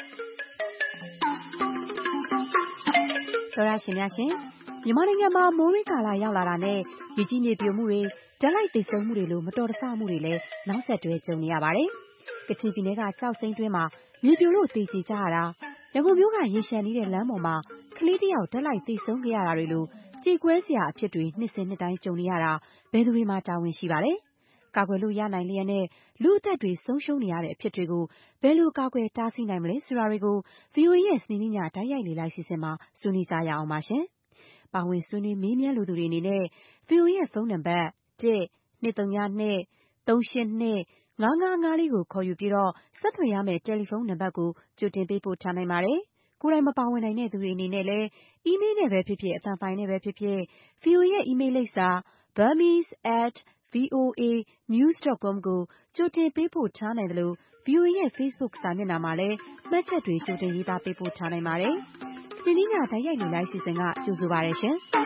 တော်ရရှင်များရှင်မြန်မာနိုင်ငံမှာမိုးရင်းကာလရောက်လာတာနဲ့ရေကြီးမြေပြိုမှုတွေဓာတ်လိုက်သိမ်းမှုတွေလိုမတော်တဆမှုတွေလည်းနောက်ဆက်တွဲကြုံနေရပါတယ်။ကချင်ပြည်နယ်ကကြောက်စိမ့်တွင်းမှာမြေပြိုလို့တည်ကြည်ကြရတာရန်ကုန်မြို့ကရေရှမ်းနေတဲ့လမ်းပေါ်မှာကလေးတယောက်ဓာတ်လိုက်သိမ်းခဲ့ရတာတွေလိုကြေကွဲစရာအဖြစ်တွေနှစ်စဉ်နှစ်တိုင်းကြုံနေရတာဘယ်သူတွေမှတာဝန်ရှိပါလဲ။ကာကွယ်လို့ရနိုင်လျက်နဲ့လူအသက်တွေဆုံးရှုံးနေရတဲ့အဖြစ်တွေကိုဘယ်လိုကာကွယ်တားဆီးနိုင်မလဲဆိုတာတွေကို ဗွီအိုအေ ရဲ့စနေနေ့ညတိုက်ရိုက်လေ့လာစီစဉ်မှာဆွေးနွေးကြရအောင်ပါရှင်။ပါဝင်ဆွေးနွေးမေးမြန်းလိုသူတွေအနေနဲ့ ဗွီအိုအေ ရဲ့ဖုန်းနံပါတ် one two three two three eight two five five fiveလေးကိုခေါ်ယူပြီးတော့ဆက်သွယ်ရမယ့်တယ်လီဖုန်းနံပါတ်ကိုကြိုတင်ပေးပို့ထားနိုင်ပါတယ်။ကိုယ်တိုင်မပါဝင်နိုင်တဲ့သူတွေအနေနဲ့လည်းအီးမေးလ်နဲ့ပဲဖြစ်ဖြစ်အသံဖိုင်နဲ့ပဲဖြစ်ဖြစ် ဗွီအိုအေ ရဲ့အီးမေးလ်လိပ်စာ burmese at voa news dot com ကိုကြိုတင်ပေးပို့ထားနိုင်တယ်လို့ ဗွီအိုအေ ရဲ့ Facebook စာမျက်နှာမှာလည်းမှတ်ချက်တွေကြိုတင်ရေးသားပေးပို့ထားနိုင်ပါတယ်။ဒီနေ့ညတိုက်ရိုက်လေ့လာစီစဉ်ကကြိုဆိုပါရရှင်။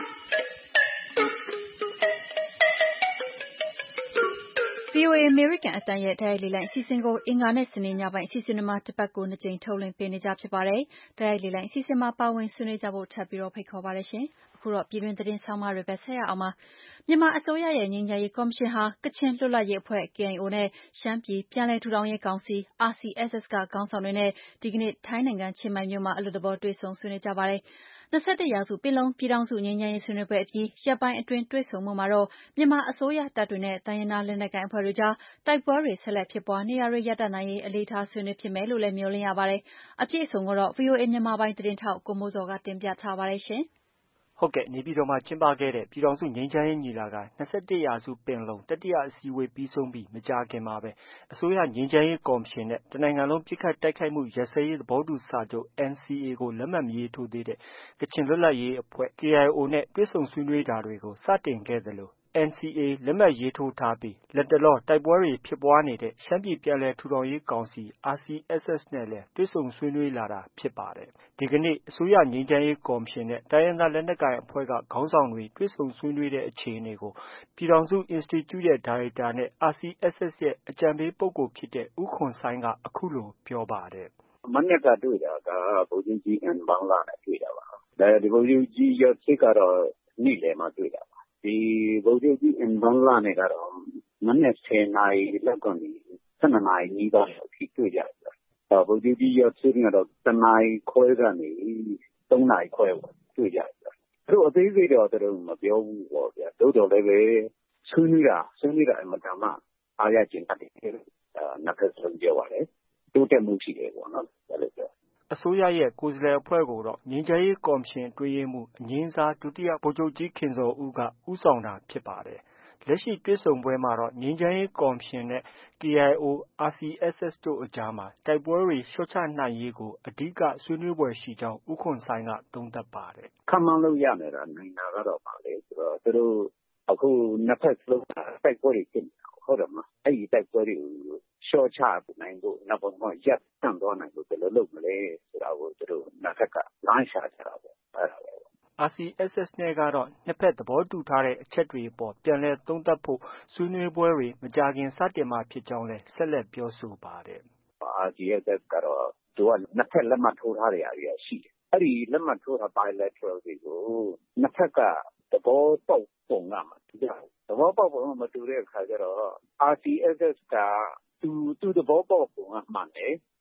ဗွီအိုအေ American အသံရဲ့တိုက်ရိုက်လေ့လာအစီအစဉ်ကိုအင်္ဂါနဲ့စနေညပိုင်းအစီအစဉ်တွေမှာတစ်ပတ်ကိုနှစ်ကြိမ်ထုတ်လွှင့်ပေးနေကြဖြစ်ပါတယ်။တိုက်ရိုက်လေ့လာအစီအစဉ်မှာပါဝင်ဆွေးနွေးကြဖို့ထပ်ပြီးတော့ဖိတ်ခေါ်ပါရရှင်။အခုတော့ပြည်တွင်းသတင်းဆောင်မတွေပဲဆက်ရအောင်ပါ။မြန်မာအစိုးရရဲ့ငြိမ်းချမ်းရေးကော်မရှင်ဟာကချင်လွတ်လပ်ရေးအဖွဲ့ K I O နဲ့ရှမ်းပြည်ပြန်လည်ထူထောင်ရေးကောင်စီ R C S S ကခေါင်းဆောင်တွေနဲ့ဒီကနေ့ထိုင်းနိုင်ငံချင်းမိုင်မြို့မှာအလွတ်တဘောတွေ့ဆုံဆွေးနွေးကြပါတယ်။၂၁ရာစုပင်လုံပြည်ထောင်စုငြိမ်းချမ်းရေးဆွေးနွေးပွဲအပြီးရက်ပိုင်းအတွင်းတွေ့ဆုံမှုမှာတော့မြန်မာအစိုးရတပ်တွေနဲ့တိုင်းရင်းသားလက်နက်ကိုင်အဖွဲ့တွေကြားတိုက်ပွဲတွေဆက်လက်ဖြစ်ပွားနေတာတွေရပ်တန့်နိုင်ရေးအလေးထားဆွေးနွေးဖြစ်မယ်လို့လည်းမျှော်လင့်ရပါတယ်။အပြည့်အစုံကိုတော့ ဗွီအိုအေ မြန်မာပိုင်းသတင်းထောက်ကိုမိုးစောကတင်ပြထားပါတယ်ရှင်။ဟုတ်ကဲ့နေပြည်တော်မှာကျင်းပခဲ့တဲ့ပြည်ထောင်စုငြိမ်းချမ်းရေးညီလာခံ၂၁ရာစုပင်လုံတတိယအစည်းအဝေးပြီးဆုံးပြီးမကြာခင်မှာပဲအစိုးရငြိမ်းချမ်းရေးကော်မရှင်နဲ့တနိုင်ငံလုံးပစ်ခတ်တိုက်ခိုက်မှုရပ်စဲရေးသဘောတူစာချုပ် N C A ကိုလက်မှတ်မရေးထိုးသေးတဲ့ကချင်လွတ်လပ်ရေးအဖွဲ့ K I O နဲ့တွေ့ဆုံဆွေးနွေးတာတွေကိုစတင်ခဲ့သလို N C A လက်မှတ်ရေးထိုးထားပြီးလက်တလောတိုက်ပွဲတွေဖြစ်ပွားနေတဲ့ရှမ်းပြည်ပြန်လည်ထူထောင်ရေးကောင်စီ R C S S နဲ့လည်းတွေ့ဆုံဆွေးနွေးလာတာဖြစ်ပါတယ်။ဒီကနေ့အစိုးရငြိမ်းချမ်းရေးကော်မရှင်နဲ့တိုင်းရင်းသားလက်နက်ကိုင်အဖွဲ့ကခေါင်းဆောင်တွေတွေ့ဆုံဆွေးနွေးတဲ့အခြေအနေကိုပြည်ထောင်စု Institute ရဲ့ဒါရိုက်တာနဲ့ R C S S ရဲ့အကြံပေးပုဂ္ဂိုလ်ဖြစ်တဲ့ဦးခွန်ဆိုင်းကအခုလိုပြောပါတယ်။မနေ့ကတွေ့တာကဗိုလ်ချုပ်ကြီးအန်ဘန်လာနဲ့တွေ့တာပါ။ဒါဒီဗိုလ်ချုပ်ကြီးရစစ်ကတော့နေ့လယ်မှတွေ့တာပါ။ဒီဗိုလ်ချုပ်ကြီးအန်ဘန်လာနဲ့ကတော့မနေ့ဆယ်နာရီလောက်ကနေဆယ်နှစ်နာရီနီးပါးလောက်ထိတွေ့ကြတယ်။ဗိုလ်ချုပ်ကြီးရစစ်ကတော့တနာရီခွဲကနေသုံးနာရီခွဲပေါ့တွေ့ကြတယ်။သူတို့အသေးစိတ်တော့သူတို့မပြောဘူးပေါ့ဗျာ။တို့တော့လည်းပဲဆွေးနွေးတာဆွေးနွေးတာအမှန်တမ်းအားရကျင်တယ်နှစ်ဖက်စလုံးပြောပါတယ်။တိုးတက်မှုရှိတယ်ပေါ့နော်ဒါလည်းပြောအစိုးရရဲ့ကိုယ်စားလှယ်အဖွဲ့ကိုတော့ငြိမ်းချမ်းရေးကော်မရှင်အတွင်းရေးမှူးအငြိမ်းစားဒုတိယဗိုလ်ချုပ်ကြီးခင်ဇော်ဦးကဦးဆောင်တာဖြစ်ပါတယ်။လက်ရှိတွေ့ဆုံပွဲမှာတော့ငြိမ်းချမ်းရေးကော်မရှင်နဲ့ K I O, R C S S တို့အကြားမှာတိုက်ပွဲတွေလျှော့ချနိုင်ရေးကိုအဓိကဆွေးနွေးပွဲရှိကြောင်းဦးခွန်ဆိုင်ကသုံးသပ်ပါတယ်။ခန့်မှန်းလို့ရနေတာနိုင်တာကတော့ပါလေဆိုတော့သူတို့အခုနှစ်ဖက်စလုံးတိုက်ပွဲတွေဖြစ်နေတာဟုတ်တယ်မလား။အဲ့ဒီတိုက်ပွဲတွေကိုလျှော့ချနိုင်ဖို့နောက်ပိုင်းမှာရပ်တန့်သွားနိုင်ဖို့ဘယ်လိုလုပ်မလဲဆိုတာကိုသူတို့နှစ်ဖက်ကလမ်းရှာကြတာပေါ့အဲ့ဒါပဲ R C S S နဲ့ကတော့နှစ်ဖက်သဘောတူထားတဲ့အချက်တွေအပေါ်ပြန်လည်သုံးသပ်ဖို့ဆွေးနွေးပွဲတွေမကြာခင်စတင်မှာဖြစ်ကြောင်းလည်းဆက်လက်ပြောဆိုပါတယ်။ R C S S ကတော့သူကနှစ်ဖက်လက်မှတ်ထိုးထားတဲ့အရာရှိတယ်။အဲ့ဒီလက်မှတ်ထိုးထား bilateral တွေကိုနှစ်ဖက်ကသဘောပေါက်ပုံကမှတူတယ်။သဘောပေါက်ပုံကမတူတဲ့အခါကျတော့ R C S S ကသူသူသဘောပေါက်ပုံကမှန်တယ်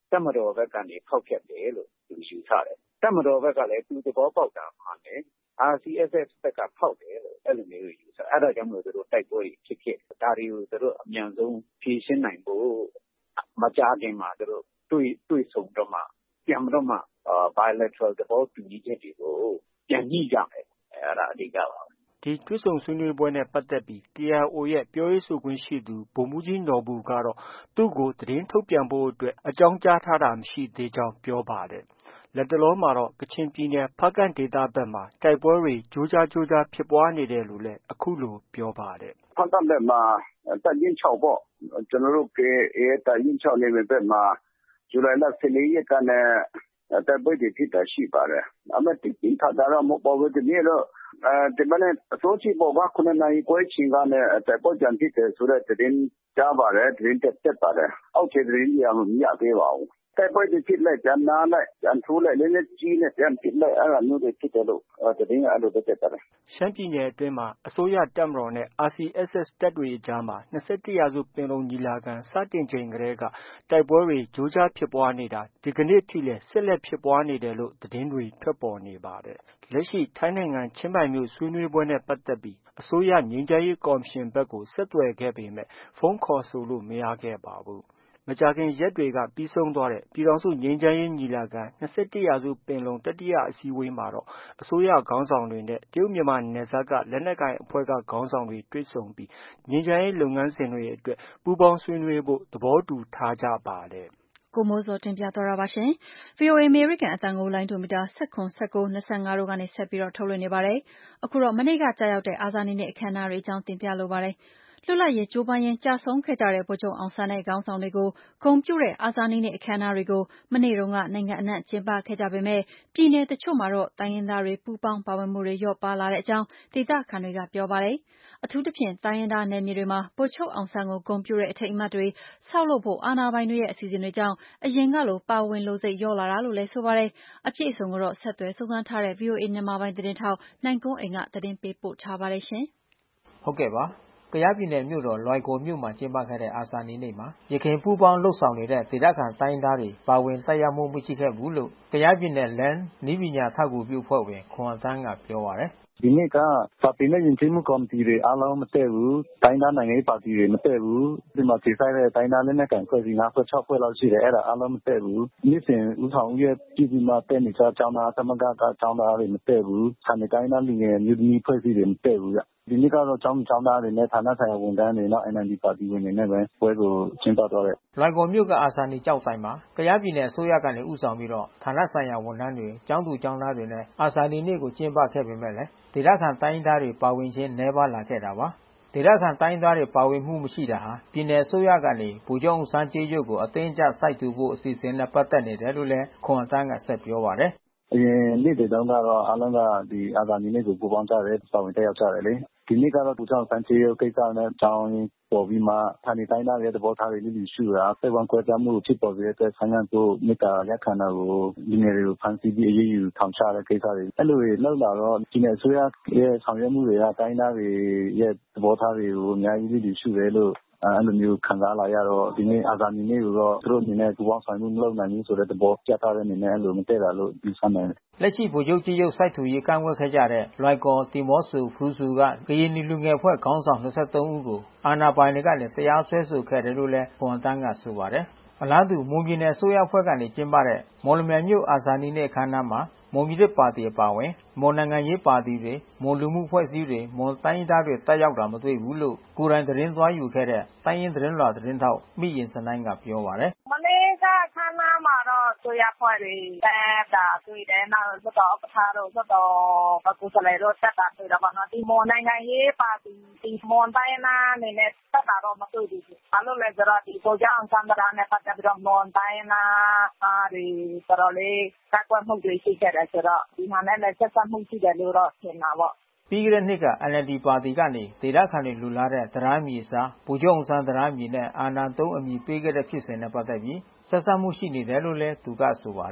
တပ်မတော်ဘက်ကနေဖောက်ဖျက်တယ်လို့သူယူဆတယ်တပ်မတော်ဘက်ကလည်းသူသဘောပေါက်တာမှန်တယ် R C S S ဘက်ကဖောက်တယ်လို့အဲ့လိုမျိုးယူဆအဲ့ဒါကြောင့်မလို့သူတို့တိုက်ပွဲဖြစ်ဖြစ်ဒါတွေကိုသူတို့အမြန်ဆုံးဖြေရှင်းနိုင်ဖို့မကြာခင်မှာသူတို့တွေ့တွေ့ဆုံတော့မှပြန်တော့မှ bilateral သဘောတူညီချက်တွေကိုပြန်ညှိကြမယ်အဲ့ဒါအဓိကပါဒီတွေ့ဆုံဆွေးနွေးပွဲနဲ့ပတ်သက်ပြီး K I O ရဲ့ပြောရေးဆိုခွင့်ရှိသူဗိုလ်မှူးကြီးနော်ဘူကတော့သူ့ကိုသတင်းထုတ်ပြန်ဖို့အတွက်အကြောင်းကြားထားတာမရှိသေးကြောင်းပြောပါတယ်။လက်တလောမှာတော့ကချင်ပြည်နယ်ဖားကန့်ဒေသဘက်မှာတိုက်ပွဲတွေကြိုးကြားကြိုးကြားဖြစ်ပွားနေတယ်လို့လည်းအခုလိုပြောပါတယ်။ဖားကန့်ဘက်မှာတပ်ရင်း၆ပေါ့ကျွန်တော်တို့ K I A တပ်ရင်း၆နေဘက်မှာဇူလိုင်လ၁၄ရက်ကနေတိုက်ပွဲတွေဖြစ်တာရှိပါတယ်။အမှတိတိထတာတော့မဟုတ်ပါဘူးဒီနေ့တော့အဲဒီမနေ့အစိုးရပေါ်ကခုနှစ်နာရီခွဲချိန်ကနေတိုက်ပွဲကြံဖြစ်တယ်ဆိုတဲ့သတင်းကြားပါတယ်သတင်းတက်တက်ပါတယ်အောက်ခြေသတင်းကြီးမရသေးပါဘူးတိုက်ပွဲတွေဖြစ်လိုက်ကြမ်းနာလိုက်ကြမ်းထိုးလိုက်လည်းလည်းကြီးနဲ့ပြန်ဖြစ်လိုက်အဲ့လိုမျိုးတွေဖြစ်တယ်လို့သတင်းအဲ့လိုတက်တက်ပါတယ်ရှမ်းပြည်နယ်အတွင်းမှာအစိုးရတပ်မတော်နဲ့ R C S S တပ်တွေအကြားမှာ၂၁ရာစုပင်လုံညီလာခံစတင်ချိန်ကတည်းကတိုက်ပွဲတွေကြိုးကြားဖြစ်ပွားနေတာဒီကနေ့ထိလည်းဆက်လက်ဖြစ်ပွားနေတယ်လို့သတင်းတွေထွက်ပေါ်နေပါတယ်လက်ရှိထိုင်းနိုင်ငံချင်းမိုင်မြို့ဆွေးနွေးပွဲနဲ့ပတ်သက်ပြီးအစိုးရငြိမ်းချမ်းရေးကော်မရှင်ဘက်ကိုဆက်သွယ်ခဲ့ပေမဲ့ဖုန်းခေါ်ဆိုလို့မရခဲ့ပါဘူးမကြာခင်ရက်တွေကပြီးဆုံးသွားတဲ့ပြည်ထောင်စုငြိမ်းချမ်းရေးညီလာခံ၂၁ရာစုပင်လုံတတိယအစည်းအဝေးမှာတော့အစိုးရခေါင်းဆောင်တွေနဲ့တရုတ်မြန်မာနယ်စပ်ကလက်နက်ကိုင်အဖွဲ့ကခေါင်းဆောင်တွေတွေ့ဆုံပြီးငြိမ်းချမ်းရေးလုပ်ငန်းစဉ်တွေအတွက်ပူးပေါင်းဆွေးနွေးဖို့သဘောတူထားကြပါတယ်ကိုမိုးစောတင်ပြသွားတာပါရှင်။ V O A အမေရိကန်အသံကိုလိုင်းဒိုမီတာ၁၇ ၁၉ ၂၅တို့ကနေဆက်ပြီးထုတ်လွှင့်နေပါတယ်။အခုတော့မနေ့ကကြာရောက်တဲ့အာဇာနည်နေ့အခမ်းအနားတွေအကြောင်းတင်ပြလိုပါတယ်။လွတ်လပ်ရေးကြိုးပမ်းရင်းကြာဆုံးခဲ့ကြတဲ့ဗိုလ်ချုပ်အောင်ဆန်းနဲ့ခေါင်းဆောင်တွေကိုဂုဏ်ပြုတဲ့အာဇာနည်နေ့အခမ်းအနားတွေကိုမနေ့တုန်းကနိုင်ငံအနှံ့ကျင်းပခဲ့ကြပေမဲ့ပြည်နယ်တချို့မှာတော့တိုင်းရင်းသားတွေပူးပေါင်းပါဝင်မှုတွေလျော့ပါးလာတဲ့အကြောင်းဒေသခံတွေကပြောပါတယ်။အထူးသဖြင့်တိုင်းရင်းသားနယ်မြေတွေမှာဗိုလ်ချုပ်အောင်ဆန်းကိုဂုဏ်ပြုတဲ့အထိမ်းအမှတ်တွေဆောက်လုပ်ဖို့အာဏာပိုင်တွေရဲ့အစီအစဉ်တွေကြောင့်အရင်ကလိုပါဝင်လိုစိတ်လျော့လာတာလို့လည်းဆိုပါတယ်။အပြည့်အစုံကိုတော့ဆက်သွယ်စုံစမ်းထားတဲ့ V O A မြန်မာပိုင်းသတင်းထောက်နိုင်ကွန်းအိမ်ကသတင်းပေးပို့ထားပါတယ်ရှင်။ဟုတ်ကဲ့ပါကယားပြည်နယ်မြို့တော်လွိုင်ကော်မြို့မှာကျင်းပခဲ့တဲ့အာဇာနည်နေ့မှာရခိုင်ပူးပေါင်းလှုပ်ဆောင်နေတဲ့ဒေသခံတိုင်းသားတွေပါဝင်တက်ရောက်မှုမရှိခဲ့ဘူးလို့ကယားပြည်နယ်လမ်းနည်းပညာထောက်ကူပြုအဖွဲ့ဝင်ခွန်အသန်းကပြောပါတယ်ဒီနေ့ကစာပေနဲ့ယဉ်ကျေးမှုကော်မတီတွေအားလုံးမတက်ဘူးတိုင်းသားနိုင်ငံရေးပါတီတွေမတက်ဘူးဒီမှာခြေဆိုင်တဲ့တိုင်းသားလက်နက်ကိုင်ဖွဲ့စည်း၅ဖွဲ့၆ဖွဲ့လောက်ရှိတယ်အဲ့ဒါအားလုံးမတက်ဘူးနေ့စဉ်ဦးဆောင်ရဲ့ပြည်ဒီမှာတက်နေကြအကြောင်းသားသမဂ္ဂကအကြောင်းသားတွေမတက်ဘူးဆန်တိုင်းသားလူငယ်မျိုးသမီးဖွဲ့စည်းတွေမတက်ဘူးဒီနေ့ကတော့ကျောင်းကျောင်းသားတွေနဲ့ဌာနဆိုင်ရာဝန်ထမ်းတွေနောက် N L D ပါတီဝင်တွေနဲ့ပဲပွဲကိုကျင်းပသွားတယ်လွိုင်ကော်မြို့ကအာဇာနည်ကျောက်တိုင်မှာကယားပြည်နယ်အစိုးရကနေဦးဆောင်ပြီးတော့ဌာနဆိုင်ရာဝန်ထမ်းတွေကျောင်းသူကျောင်းသားတွေနဲ့အာဇာနည်နေ့ကိုကျင်းပခဲ့ပေမဲ့လည်းဒေသခံတိုင်းသားတွေပါဝင်ခြင်းနည်းပါးလာခဲ့တာပါဒေသခံတိုင်းသားတွေပါဝင်မှုမရှိတာဟာပြည်နယ်အစိုးရကနေဗိုလ်ချုပ်အောင်ဆန်းကြေးရုပ်ကိုအသိအကျစိုက်ထူဖို့အစီအစဉ်နဲ့ပတ်သက်နေတယ်လို့လည်းခွန်အသန်းကဆက်ပြောပါတယ်အရင်နေ့တွေတုန်းကတော့အားလုံးကဒီအာဇာနည်နေ့ကိုပူပေါင်းကြတယ်ပါဝင်တက်ရောက်ကြတယ်လေဒီနေ့ကတော့ဗိုလ်ချုပ်အောင်ဆန်းကြေးရုပ်ကိစ္စနဲ့ကြောင်းပေါ်ပြီးမှဌာနေတိုင်းသားရဲ့သဘောထားတွေလိလိရှုတာစိတ်ဝမ်းကွဲပြားမှုဖြစ်ပေါ်စေတဲ့အတွက်ဆန်းရတို့မေတ္တာရက်ခံတာကိုလူငယ်တွေကိုဖန်ဆီးပြီးအရေးယူထောင်ချတဲ့ကိစ္စတွေအဲ့လိုတွေလောက်လာတော့ဒီနေ့အစိုးရရဲ့ဆောင်ရွက်မှုတွေကတိုင်းသားတွေရဲ့သဘောထားတွေကိုအများကြီးလိလိရှုတယ်လို့အဲ့လိုမျိုးခံစားလာရတော့ဒီနေ့အာဇာနည်နေ့ကိုတော့သူတို့အနေနဲ့ပူပေါင်းဆောင်မှုမလုပ်နိုင်ဘူးဆိုတဲ့သဘောပြသတဲ့အနေနဲ့အဲ့လိုမတည့်တာလို့ယူဆနိုင်တယ်လက်ရှိဗိုလ်ချုပ်ကြေးရုပ်စိုက်ထူရေးကန့်ကွက်ခဲ့ကြတဲ့လွိုင်ကော်တီမော့ဆိုဖရူဆိုကကရင်လူငယ်အဖွဲ့ခေါင်းဆောင်၂၃ဦးကိုအာဏာပိုင်တွေကနေတရားစွဲဆိုခဲ့တယ်လို့လည်းခွန်အသန်းကဆိုပါတယ်အလားတူမွန်ပြည်နယ်အစိုးရအဖွဲ့ကနေကျင်းပတဲ့မော်လမြိုင်မြို့အာဇာနည်နေ့အခမ်းအနားမှာမွန်ပြည်သစ်ပါတီအပါအဝင်မွန်နိုင်ငံရေးပါတီတွေမွန်လူမှုအဖွဲ့အစည်းတွေမွန်တိုင်းသားတွေတက်ရောက်တာမတွေ့ဘူးလို့ကိုယ်တိုင်သတင်းသွားယူခဲ့တဲ့တိုင်းရင်းသတင်းလွှာသတင်းထောက်မိရင်စနိုင်းကပြောပါတယ်မနေ့ကခမ်းနားမှာတော့ဆိုရဖွဲ့တွေတက်တာတွေ့တယ်နောက်တော့တော့ပထားတော့တော့ကိုယ်စလဲတော့တက်တာတွေ့တော့နော်ဒီမွန်နိုင်ငံရေးပါတီဒီမွန်တိုင်းနာနေနဲ့တက်တာတော့မတွေ့ဘူးဘာလို့လဲဆိုတော့ဒီကိုကြောင်စံဒရာနဲ့ပတ်သက်ပြီးတော့မွန်တိုင်းနာအားတွေတော်တော်လေးကကွက်မှုတွေရှိခဲ့တယ်ဆိုတော့ဒီမှာလည်းဆက်ဆက်မှုရှိတယ်လို့တော့ထင်တာပေါ့ပြီးခဲ့တဲ့နှစ်က N L D ပါတီကနေဒေသခံတွေလူလာတဲ့တရားမြေစာဗိုလ်ချုပ်အောင်ဆန်းတရားမြေနဲ့အာဏာသုံးအမည်ပေးခဲ့တဲ့ဖြစ်စဉ်နဲ့ပတ်သက်ပြီးဆက်စပ်မှုရှိနေတယ်လို့လည်းသူကဆိုပါတယ်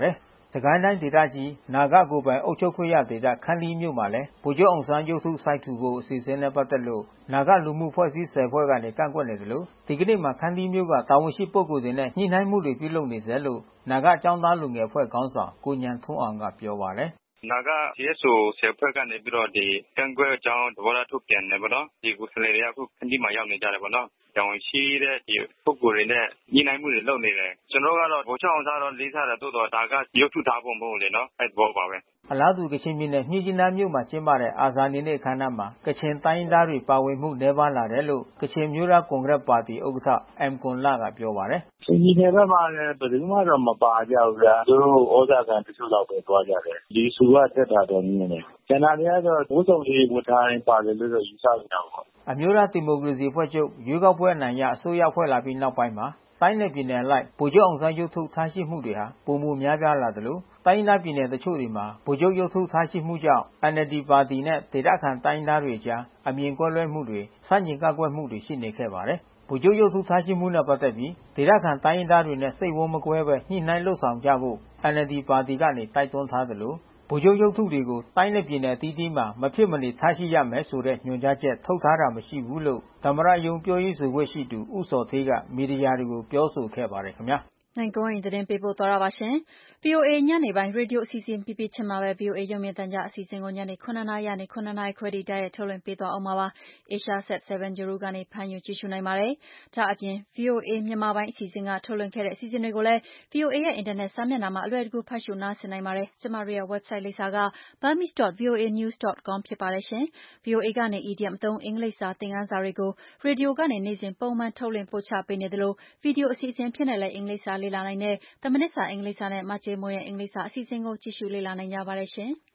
။စစ်ကိုင်းတိုင်းဒေသကြီးနာဂကိုယ်ပိုင်အုပ်ချုပ်ခွင့်ရဒေသခမ်းတီးမြို့မှာလည်းဗိုလ်ချုပ်အောင်ဆန်းရုပ်ထုစိုက်ထူဖို့အစီအစဉ်နဲ့ပတ်သက်လို့နာဂလူမှုဖွဲ့စည်းဆယ်ဖွဲ့ကနေကန့်ကွက်နေတယ်လို့ဒီကနေ့မှာခမ်းတီးမြို့ကတာဝန်ရှိပုဂ္ဂိုလ်တွေနဲ့ညှိနှိုင်းမှုတွေပြုလုပ်နေတယ်လို့နာဂကျောင်းသားလူငယ်အဖွဲ့ခေါင်းဆောင်ကိုညံထွန်းအောင်ကပြောပါတယ်။နာဂ စီ အက်စ် အို ဆယ်ဖွဲ့ကနေပြီးတော့ဒီကန့်ကွက်ကြောင်းသဘောထားထုတ်ပြန်တယ်ပေါ့နော်။ဒီကိုယ်စားလှယ်တွေကအခုခမ်းတီးမှာရောက်နေကြတယ်ပေါ့နော်။တာဝန်ရှိတဲ့ဒီပုဂ္ဂိုလ်တွေနဲ့ညှိနှိုင်းမှုတွေလုပ်နေတယ်။ကျွန်တော်ကတော့ဗိုလ်ချုပ်အောင်ဆန်းတော့လေးစားတယ်တိုးတော့ဒါကရုပ်ထုထားဖို့မဟုတ်လေနော်။အဲ့ဘောပါပဲ။အလားတူကချင်ပြည်နယ်မြစ်ကြီးနားမြို့မှာကျင်းပတဲ့အာဇာနည်နေ့အခမ်းအနားမှာကချင်တိုင်းရင်းသားတွေပါဝင်မှုနည်းပါးလာတယ်လို့ကချင်မျိုးသားကွန်ဂရက်ပါတီဥက္ကဋ္ဌအမ်ကွန်လကပြောပါတယ်။ကချင်ပြည်နယ်ဘက်မှာလည်းဘယ်သူမှတော့မပါကြဘူးဗျာ။သူတို့ဩဇာခံတချို့တော့ပဲသွားကြတယ်။ဒီစုကတက်တာတော့မြင်တယ်။ကျန်တာတွေကတော့ဘိုးဆောင်လေးဝတ်ထားရင်ပါတယ်လို့တော့ယူဆကြတာပေါ့။အမျိုးသားဒီမိုကရေစီအဖွဲ့ချုပ်ရွေးကောက်ပွဲအနိုင်ရအစိုးရဖွဲ့လာပြီးနောက်ပိုင်းမှာတိုင်းနယ်ပြည်နယ်အလိုက်ဗိုလ်ချုပ်အောင်ဆန်းရုပ်ထုထားရှိမှုတွေဟာပုံမများပြားလာသလိုတိုင်းဒေသပြည်နယ်တချို့တွေမှာဗိုလ်ချုပ်ရုပ်ထုထားရှိမှုကြောင့် အန် အယ်လ် ဒီ ပါတီနဲ့ဒေသခံတိုင်းသားတွေကြားအမြင်ကွဲလွဲမှုတွေစန့်ကျင်ကန့်ကွက်မှုတွေရှိနေခဲ့ပါတယ်။ဗိုလ်ချုပ်ရုပ်ထုထားရှိမှုနဲ့ပတ်သက်ပြီးဒေသခံတိုင်းသားတွေနဲ့စိတ်ဝမ်းမကွဲပဲညှိနှိုင်းလှုပ်ဆောင်ကြဖို့ အန် အယ်လ် ဒီ ပါတီကနေတိုက်တွန်းထားသလိုဗိုလ်ချုပ်ရုပ်ထုတွေကိုတိုင်းနဲ့ပြည်နယ်အသီးသီးမှာမဖြစ်မနေထားရှိရမယ်ဆိုတဲ့ညွှန်ကြားချက်ထုတ်ထားတာမရှိဘူးလို့သမ္မတရုံးပြောရေးဆိုခွင့်ရှိသူဦးစောထေးကမီဒီယာတွေကိုပြောဆိုခဲ့ပါတယ်ခင်ဗျာနိုင်ကွန်းရင်သတင်းပေးပို့သွားတာပါရှင်။ ဗွီအိုအေညနေပိုင်းရေဒီယိုအစီအစဉ်ပြပြချင်းမှာပဲ ဗွီအိုအေရုံမြင့်တန်ကြားအစီအစဉ်ကိုညနေ9နာရီကနေ9နာရီခွဲထိတိုက်ရိုက်ထုတ်လွှင့်ပေးသွားအောင်ပါပါ။ Asia Set 7 Guru ကနေဖမ်းယူကြည့်ရှုနိုင်ပါတယ်။ဒါအပြင် ဗွီအိုအေမြန်မာပိုင်းအစီအစဉ်ကထုတ်လွှင့်ခဲ့တဲ့အစီအစဉ်တွေကိုလည်း ဗွီအိုအေရဲ့အင်တာနက်စာမျက်နှာမှာအလွယ်တကူဖတ်ရှုနားဆင်နိုင်ပါတယ်။ကျမတို့ရဲ့ website လိပ်စာက burmese dot v o a news dot com ဖြစ်ပါတယ်ရှင်။ ဗွီအိုအေကနေ အီဒီယံအသုံးအင်္ဂလိပ်စာသင်ခန်းစာတွေကိုရေဒီယိုကနေနေ့စဉ်ပုံမှန်ထုတ်လွှင့်ပို့ချပေးနေသလိုဗီဒီယိုအစီအစဉ်ဖြစ်နဲ့လည်းအင်္ဂလိပ်စာလေ့လာနိုင်တဲ့တမိနစ်စာအင်္ဂလိပ်စာနဲ့မကြေမိုးရဲ့အင်္ဂလိပ်စာအစီအစဉ်ကိုကြည့်ရှုလေ့လာနိုင်ကြပါတယ်ရှင်။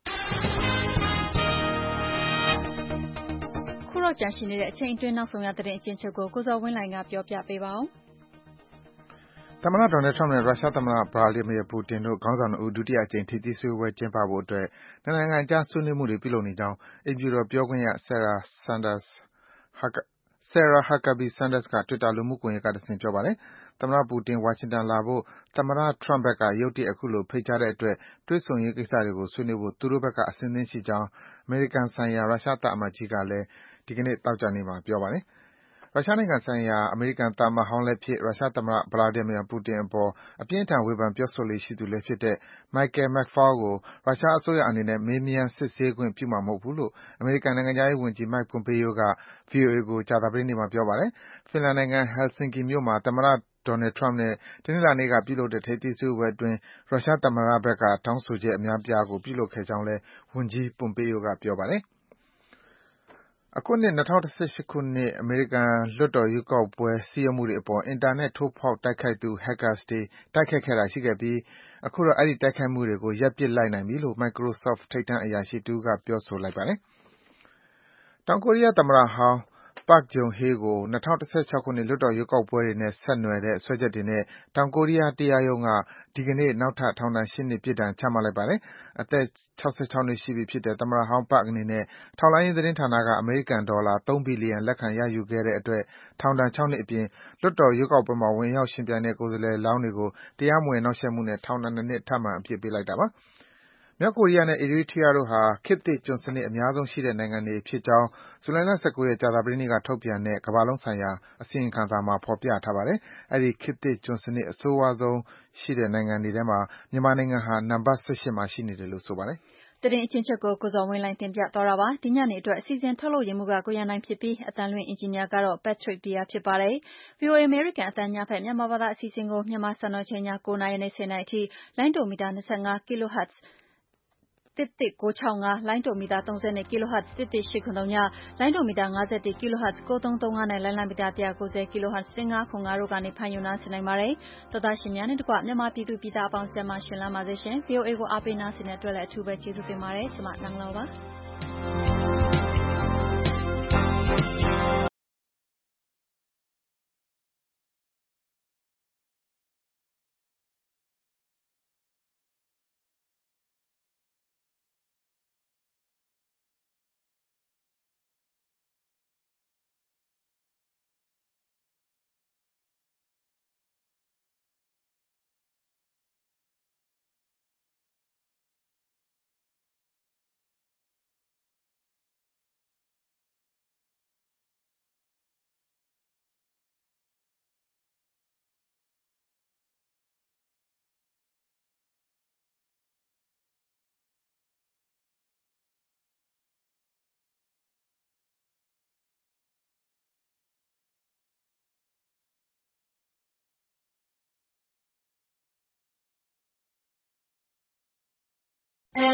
ခုတော့ကြန့်ရှိနေတဲ့အချိန်အတွင်းနောက်ဆုံးရသတင်းအကျဉ်းချုပ်ကိုကိုဇော်ဝင်းလှိုင်ကပြောပြပေးပါဦး။သမ္မတဒေါ်နယ်ထရမ့်နဲ့ရုရှားသမ္မတဗလာဒီမီယာပူတင်တို့ခေါင်းဆောင်နှစ်ဦးဒုတိယအကြိမ်ထိပ်သီးစည်းဝေးပွဲကျင်းပဖို့အတွက်နှစ်နိုင်ငံအကြားဆွေးနွေးမှုတွေပြုလုပ်နေကြောင်းအိမ်ဖြူတော်ပြောခွင့်ရ Sarah Sanders Sarah Huckabee Sanders က Twitter လူမှုကွန်ယက်ကတဆင့်ပြောပါတယ်။သမ္မတပူတင်ဝါရှင်တန်လာဖို့သမ္မတထရမ့်ဘက်ကရုတ်တရက်အခုလိုဖိတ်ကြားတဲ့အတွက်တွေ့ဆုံရေးကိစ္စတွေကိုဆွေးနွေးဖို့သူတို့ဘက်ကအဆင်သင့်ရှိကြောင်းအမေရိကန်ဆိုင်ရာရုရှားသံအမတ်ကြီးကလည်းဒီကနေ့သောကြာနေ့မှာပြောပါတယ်။ရုရှားနိုင်ငံဆိုင်ရာအမေရိကန်သံအမတ်ဟောင်းလည်းဖြစ်၊ရုရှားသမ္မတ Vladimir Putin အပေါ်အပြင်းအထန်ဝေဖန်ပြောဆိုလေ့ရှိသူလည်းဖြစ်တဲ့ Michael McFaul ကိုရုရှားအစိုးရအနေနဲ့မေးမြန်းစစ်ဆေးခွင့်ပြုမှာမဟုတ်ဘူးလို့အမေရိကန်နိုင်ငံခြားရေးဝန်ကြီး Mike Pompeo က ဗွီအိုအေကိုကြာသပတေးနေ့မှာပြောပါတယ်။ဖင်လန်နိုင်ငံ Helsinki မြို့မှာသမ္မတဒေါ်နယ်ထရမ့်နဲ့တနင်္လာနေ့ကပြုလုပ်တဲ့ထိပ်သီးစည်းဝေးပွဲအတွင်းရုရှားသမ္မတဘက်ကတောင်းဆိုချက်အများအပြားကိုပြုလုပ်ခဲ့ကြောင်းလည်းဝန်ကြီး Pompeo ကပြောပါတယ်။အခုနှစ်၂၀၁၈ခုနှစ်အမေရိကန်လွှတ်တော်ရွေးကောက်ပွဲစည်းရုံးမှုတွေအပေါ်အင်တာနက်ထိုးဖောက်တိုက်ခိုက်သူ Hackers တွေတိုက်ခိုက်ခဲ့တာရှိခဲ့ပြီးအခုတော့အဲဒီတိုက်ခိုက်မှုတွေကိုရပ်ပစ်လိုက်နိုင်ပြီလို့ Microsoft ထိပ်တန်းအရာရှိတဦးကပြောဆိုလိုက်ပါတယ်။တောင်ကိုရီးယားသမ္မတဟောင်း Park Geun-hye ကို၂၀၁၆ခုနှစ်လွှတ်တော်ရွေးကောက်ပွဲတွေနဲ့ဆက်နွယ်တဲ့စွဲချက်တွေနဲ့တောင်ကိုရီးယားတရားရုံးကဒီကနေ့နောက်ထပ်ထောင်ဒဏ်၈နှစ်ပြစ်ဒဏ်ချမှတ်လိုက်ပါတယ်။အသက်၆၆နှစ်ရှိပြီဖြစ်တဲ့သမ္မတဟောင်း Park အနေနဲ့ထောက်လှမ်းရေးသတင်းဌာနကအမေရိကန်ဒေါ်လာ၃ဘီလီယံလက်ခံရယူခဲ့တဲ့အတွက်ထောင်ဒဏ်၆နှစ်အပြင်လွှတ်တော်ရွေးကောက်ပွဲမှာဝင်ရောက်ယှဉ်ပြိုင်တဲ့ကိုယ်စားလှယ်လောင်းတွေကိုတရားမဝင်နှောင့်ယှက်မှုနဲ့ထောင်ဒဏ်၂နှစ်ထပ်မံအပြစ်ပေးလိုက်တာပါ။မြောက်ကိုရီးယားနဲ့ Eritrea တို့ဟာခေတ်သစ်ကျွန်စနစ်အများဆုံးရှိတဲ့နိုင်ငံတွေဖြစ်ကြောင်းဇူလိုင်လ၁၉ရက်ကြာသပတေးနေ့ကထုတ်ပြန်တဲ့ကမ္ဘာလုံးဆိုင်ရာအစီရင်ခံစာမှာဖော်ပြထားပါတယ်။အဲဒီခေတ်သစ်ကျွန်စနစ်အဆိုးဝါးဆုံးရှိတဲ့နိုင်ငံတွေထဲမှာမြန်မာနိုင်ငံဟာနံပါတ်၁၈မှာရှိနေတယ်လို့ဆိုပါတယ်။သတင်းအချင်းချုပ်ကိုကိုဇော်ဝင်းလှိုင်တင်ပြသွားတာပါ။ဒီညနေအတွက်အစီအစဉ်ထုတ်လုပ်ရမှုကကိုရန်နိုင်ဖြစ်ပြီးအတန်လွင့်အင်ဂျင်နီယာကတော့ Patrick Dear ဖြစ်ပါတယ်။ ဗွီအိုအေအမေရိကန်အသံညဖက်မြန်မာဘာသာအစီအစဉ်ကိုမြန်မာစံတော်ချိန်ည၉နာရီနဲ့၁၀နာရီအထိလိုင်းဒိုမီတာ၂၅ kHzတစ်တစ်ကိုး၆၅လိုင်းဒိုမီတာ၃၂ kHzတစ်တစ်၈၇၃ညလိုင်းဒိုမီတာ၅၁ kHz ကိုးသုံးသုံး၅နဲ့လိုင်းလံမီတာ၁၉၀ kHz တစ်၅ခု၅တို့ကနေဖမ်းယူနားဆင်နိုင်ပါတယ်။သောသားရှင်များနဲ့တကွမြန်မာပြည်သူပြည်သားအပေါင်းကျန်းမာရှင်လန်းပါစေရှင်။ ဗွီအိုအေကိုအားပေးနားဆင်တဲ့အတွက်လည်းအထူးပဲကျေးဇူးတင်ပါတယ်။ကျွန်မနန်းလောပါ။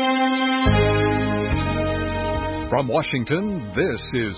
From Washington, this is